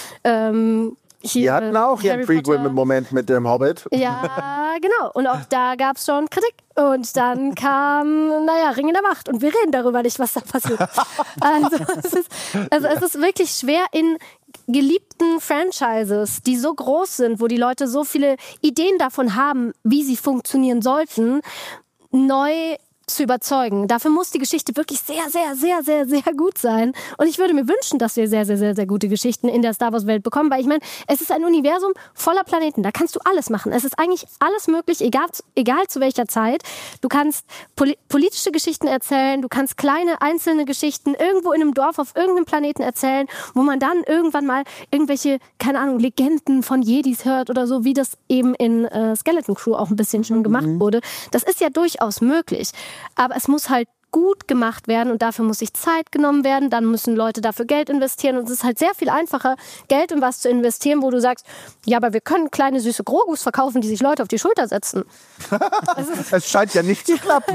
[SPEAKER 2] ähm, hier,
[SPEAKER 1] wir hatten auch hier einen Prequel-Moment mit dem Hobbit.
[SPEAKER 2] Ja, genau. Und auch da gab es schon Kritik. Und dann kam, naja, Ring der Macht. Und wir reden darüber nicht, was da passiert. Also es ist, also es ist wirklich schwer in geliebten Franchises, die so groß sind, wo die Leute so viele Ideen davon haben, wie sie funktionieren sollten, neu zu überzeugen. Dafür muss die Geschichte wirklich sehr, sehr, sehr, sehr, sehr gut sein. Und ich würde mir wünschen, dass wir sehr, sehr, sehr, sehr gute Geschichten in der Star Wars Welt bekommen, weil ich meine, es ist ein Universum voller Planeten. Da kannst du alles machen. Es ist eigentlich alles möglich, egal, egal zu welcher Zeit. Du kannst poli- politische Geschichten erzählen, du kannst kleine, einzelne Geschichten irgendwo in einem Dorf auf irgendeinem Planeten erzählen, wo man dann irgendwann mal irgendwelche, keine Ahnung, Legenden von Jedis hört oder so, wie das eben in äh, Skeleton Crew auch ein bisschen schon gemacht mhm. wurde. Das ist ja durchaus möglich. Aber es muss halt gut gemacht werden und dafür muss sich Zeit genommen werden, dann müssen Leute dafür Geld investieren und es ist halt sehr viel einfacher, Geld in was zu investieren, wo du sagst, ja, aber wir können kleine süße Grogus verkaufen, die sich Leute auf die Schulter setzen.
[SPEAKER 1] Es scheint ja nicht zu klappen.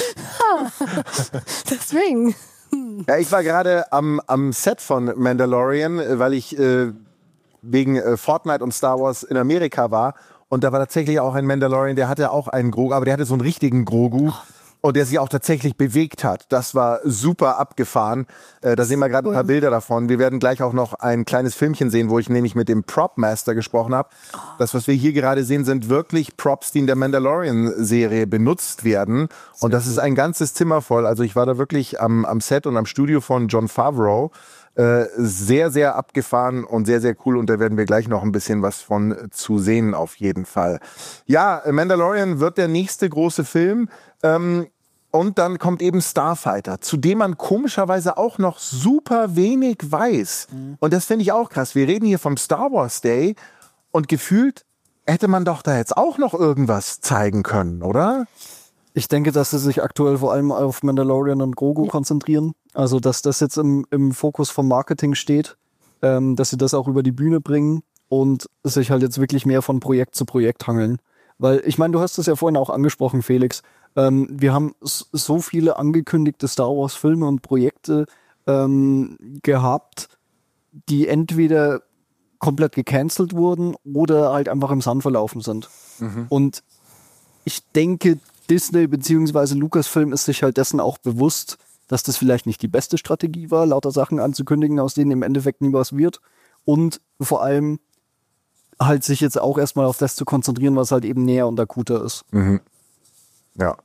[SPEAKER 2] Deswegen.
[SPEAKER 1] Ja, ich war gerade am, am Set von Mandalorian, weil ich äh, wegen äh, Fortnite und Star Wars in Amerika war und da war tatsächlich auch ein Mandalorian, der hatte auch einen Grogu, aber der hatte so einen richtigen Grogu. Und der sich auch tatsächlich bewegt hat. Das war super abgefahren. Äh, da sehen wir gerade ein paar Bilder davon. Wir werden gleich auch noch ein kleines Filmchen sehen, wo ich nämlich mit dem Prop-Master gesprochen habe. Das, was wir hier gerade sehen, sind wirklich Props, die in der Mandalorian-Serie benutzt werden. Und das ist ein ganzes Zimmer voll. Also ich war da wirklich am, am Set und am Studio von Jon Favreau. Äh, sehr, sehr abgefahren und sehr, sehr cool. Und da werden wir gleich noch ein bisschen was von zu sehen, auf jeden Fall. Ja, Mandalorian wird der nächste große Film. Ähm, und dann kommt eben Starfighter, zu dem man komischerweise auch noch super wenig weiß. Mhm. Und das finde ich auch krass. Wir reden hier vom Star Wars Day und gefühlt hätte man doch da jetzt auch noch irgendwas zeigen können, oder?
[SPEAKER 3] Ich denke, dass sie sich aktuell vor allem auf Mandalorian und Grogu ja. konzentrieren. Also, dass das jetzt im, im Fokus vom Marketing steht, ähm, dass sie das auch über die Bühne bringen und sich halt jetzt wirklich mehr von Projekt zu Projekt hangeln. Weil, ich meine, du hast es ja vorhin auch angesprochen, Felix. Ähm, wir haben s- so viele angekündigte Star Wars-Filme und Projekte ähm, gehabt, die entweder komplett gecancelt wurden oder halt einfach im Sand verlaufen sind. Mhm. Und ich denke, Disney bzw. Lucasfilm ist sich halt dessen auch bewusst, dass das vielleicht nicht die beste Strategie war, lauter Sachen anzukündigen, aus denen im Endeffekt nie was wird. Und vor allem halt sich jetzt auch erstmal auf das zu konzentrieren, was halt eben näher und akuter ist.
[SPEAKER 1] Mhm. Ja.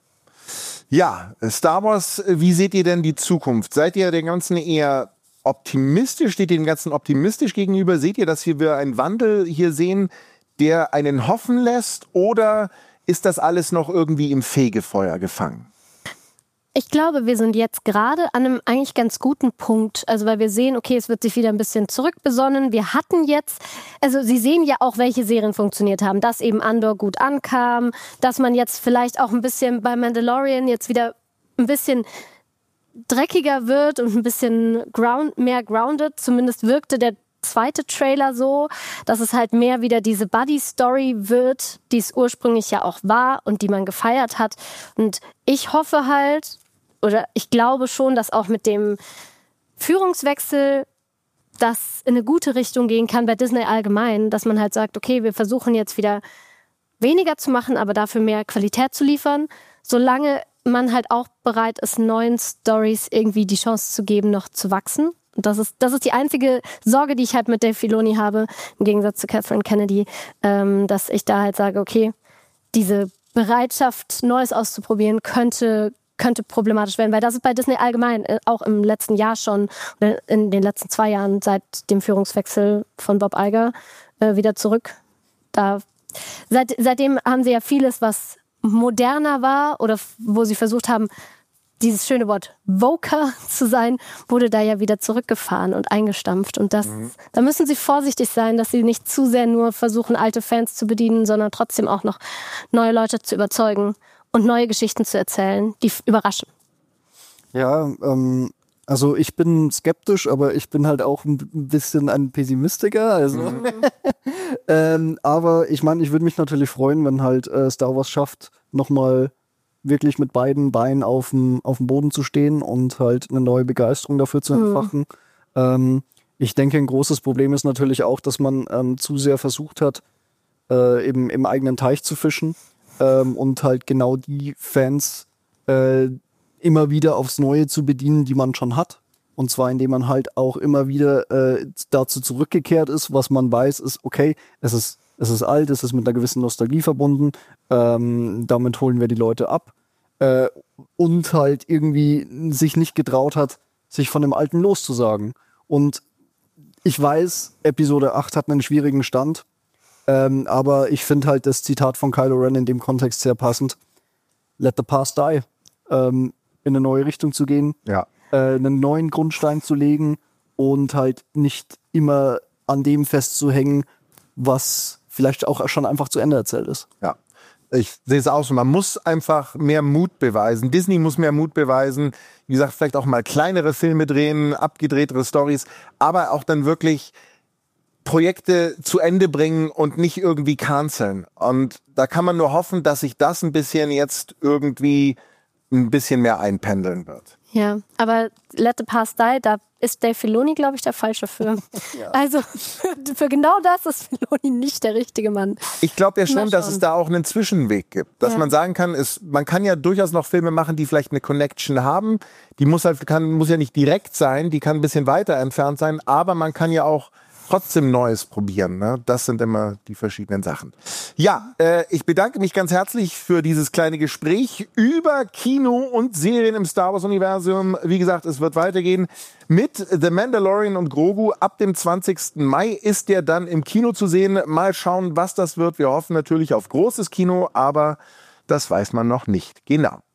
[SPEAKER 1] Ja, Star Wars, wie seht ihr denn die Zukunft? Seid ihr dem Ganzen eher optimistisch? Steht ihr dem Ganzen optimistisch gegenüber? Seht ihr, dass wir einen Wandel hier sehen, der einen hoffen lässt? Oder ist das alles noch irgendwie im Fegefeuer gefangen?
[SPEAKER 2] Ich glaube, wir sind jetzt gerade an einem eigentlich ganz guten Punkt. Also weil wir sehen, okay, es wird sich wieder ein bisschen zurückbesonnen. Wir hatten jetzt, also Sie sehen ja auch, welche Serien funktioniert haben. Dass eben Andor gut ankam, dass man jetzt vielleicht auch ein bisschen bei Mandalorian jetzt wieder ein bisschen dreckiger wird und ein bisschen ground, mehr grounded. Zumindest wirkte der zweite Trailer so, dass es halt mehr wieder diese Buddy-Story wird, die es ursprünglich ja auch war und die man gefeiert hat. Und ich hoffe halt, oder ich glaube schon, dass auch mit dem Führungswechsel das in eine gute Richtung gehen kann bei Disney allgemein, dass man halt sagt, okay, wir versuchen jetzt wieder weniger zu machen, aber dafür mehr Qualität zu liefern, solange man halt auch bereit ist, neuen Stories irgendwie die Chance zu geben, noch zu wachsen. Und das ist, das ist die einzige Sorge, die ich halt mit Dave Filoni habe, im Gegensatz zu Kathleen Kennedy, ähm, dass ich da halt sage, okay, diese Bereitschaft, Neues auszuprobieren, könnte, könnte problematisch werden, weil das ist bei Disney allgemein, äh, auch im letzten Jahr schon, oder in den letzten zwei Jahren seit dem Führungswechsel von Bob Iger äh, wieder zurück. Da, seit, seitdem haben sie ja vieles, was moderner war oder wo sie versucht haben, dieses schöne Wort Voker zu sein, wurde da ja wieder zurückgefahren und eingestampft. Und das, mhm. da müssen sie vorsichtig sein, dass sie nicht zu sehr nur versuchen, alte Fans zu bedienen, sondern trotzdem auch noch neue Leute zu überzeugen und neue Geschichten zu erzählen, die f- überraschen.
[SPEAKER 3] Ja, ähm, also ich bin skeptisch, aber ich bin halt auch ein bisschen ein Pessimistiker. Also. Mhm. ähm, aber ich meine, ich würde mich natürlich freuen, wenn halt äh, Star Wars schafft, nochmal wirklich mit beiden Beinen auf dem auf dem Boden zu stehen und halt eine neue Begeisterung dafür zu entfachen. Mhm. Ähm, ich denke, ein großes Problem ist natürlich auch, dass man ähm, zu sehr versucht hat, äh, eben im eigenen Teich zu fischen ähm, und halt genau die Fans äh, immer wieder aufs Neue zu bedienen, die man schon hat. Und zwar, indem man halt auch immer wieder äh, dazu zurückgekehrt ist, was man weiß, ist, okay, es ist Es ist alt, es ist mit einer gewissen Nostalgie verbunden. Ähm, damit holen wir die Leute ab. Äh, und halt irgendwie sich nicht getraut hat, sich von dem Alten loszusagen. Und ich weiß, Episode acht hat einen schwierigen Stand. Ähm, aber ich finde halt das Zitat von Kylo Ren in dem Kontext sehr passend. Let the past die. Ähm, in eine neue Richtung zu gehen.
[SPEAKER 1] Ja.
[SPEAKER 3] Äh, einen neuen Grundstein zu legen. Und halt nicht immer an dem festzuhängen, was vielleicht auch schon einfach zu Ende erzählt ist.
[SPEAKER 1] Ja, ich sehe es auch so. Man muss einfach mehr Mut beweisen. Disney muss mehr Mut beweisen. Wie gesagt, vielleicht auch mal kleinere Filme drehen, abgedrehtere Storys, aber auch dann wirklich Projekte zu Ende bringen und nicht irgendwie canceln. Und da kann man nur hoffen, dass sich das ein bisschen jetzt irgendwie ein bisschen mehr einpendeln wird.
[SPEAKER 2] Ja, aber Let the Past Die, da ist Dave Filoni, glaube ich, der Falsche für. Ja. Also für, für genau das ist Filoni nicht der richtige Mann.
[SPEAKER 1] Ich glaube ja schon, dass es da auch einen Zwischenweg gibt. Dass ja. man sagen kann, ist, man kann ja durchaus noch Filme machen, die vielleicht eine Connection haben. Die muss halt, kann, muss ja nicht direkt sein, die kann ein bisschen weiter entfernt sein, aber man kann ja auch trotzdem Neues probieren. Ne? Das sind immer die verschiedenen Sachen. Ja, äh, ich bedanke mich ganz herzlich für dieses kleine Gespräch über Kino und Serien im Star Wars-Universum. Wie gesagt, es wird weitergehen mit The Mandalorian und Grogu. Ab dem zwanzigsten Mai ist der dann im Kino zu sehen. Mal schauen, was das wird. Wir hoffen natürlich auf großes Kino, aber das weiß man noch nicht genau.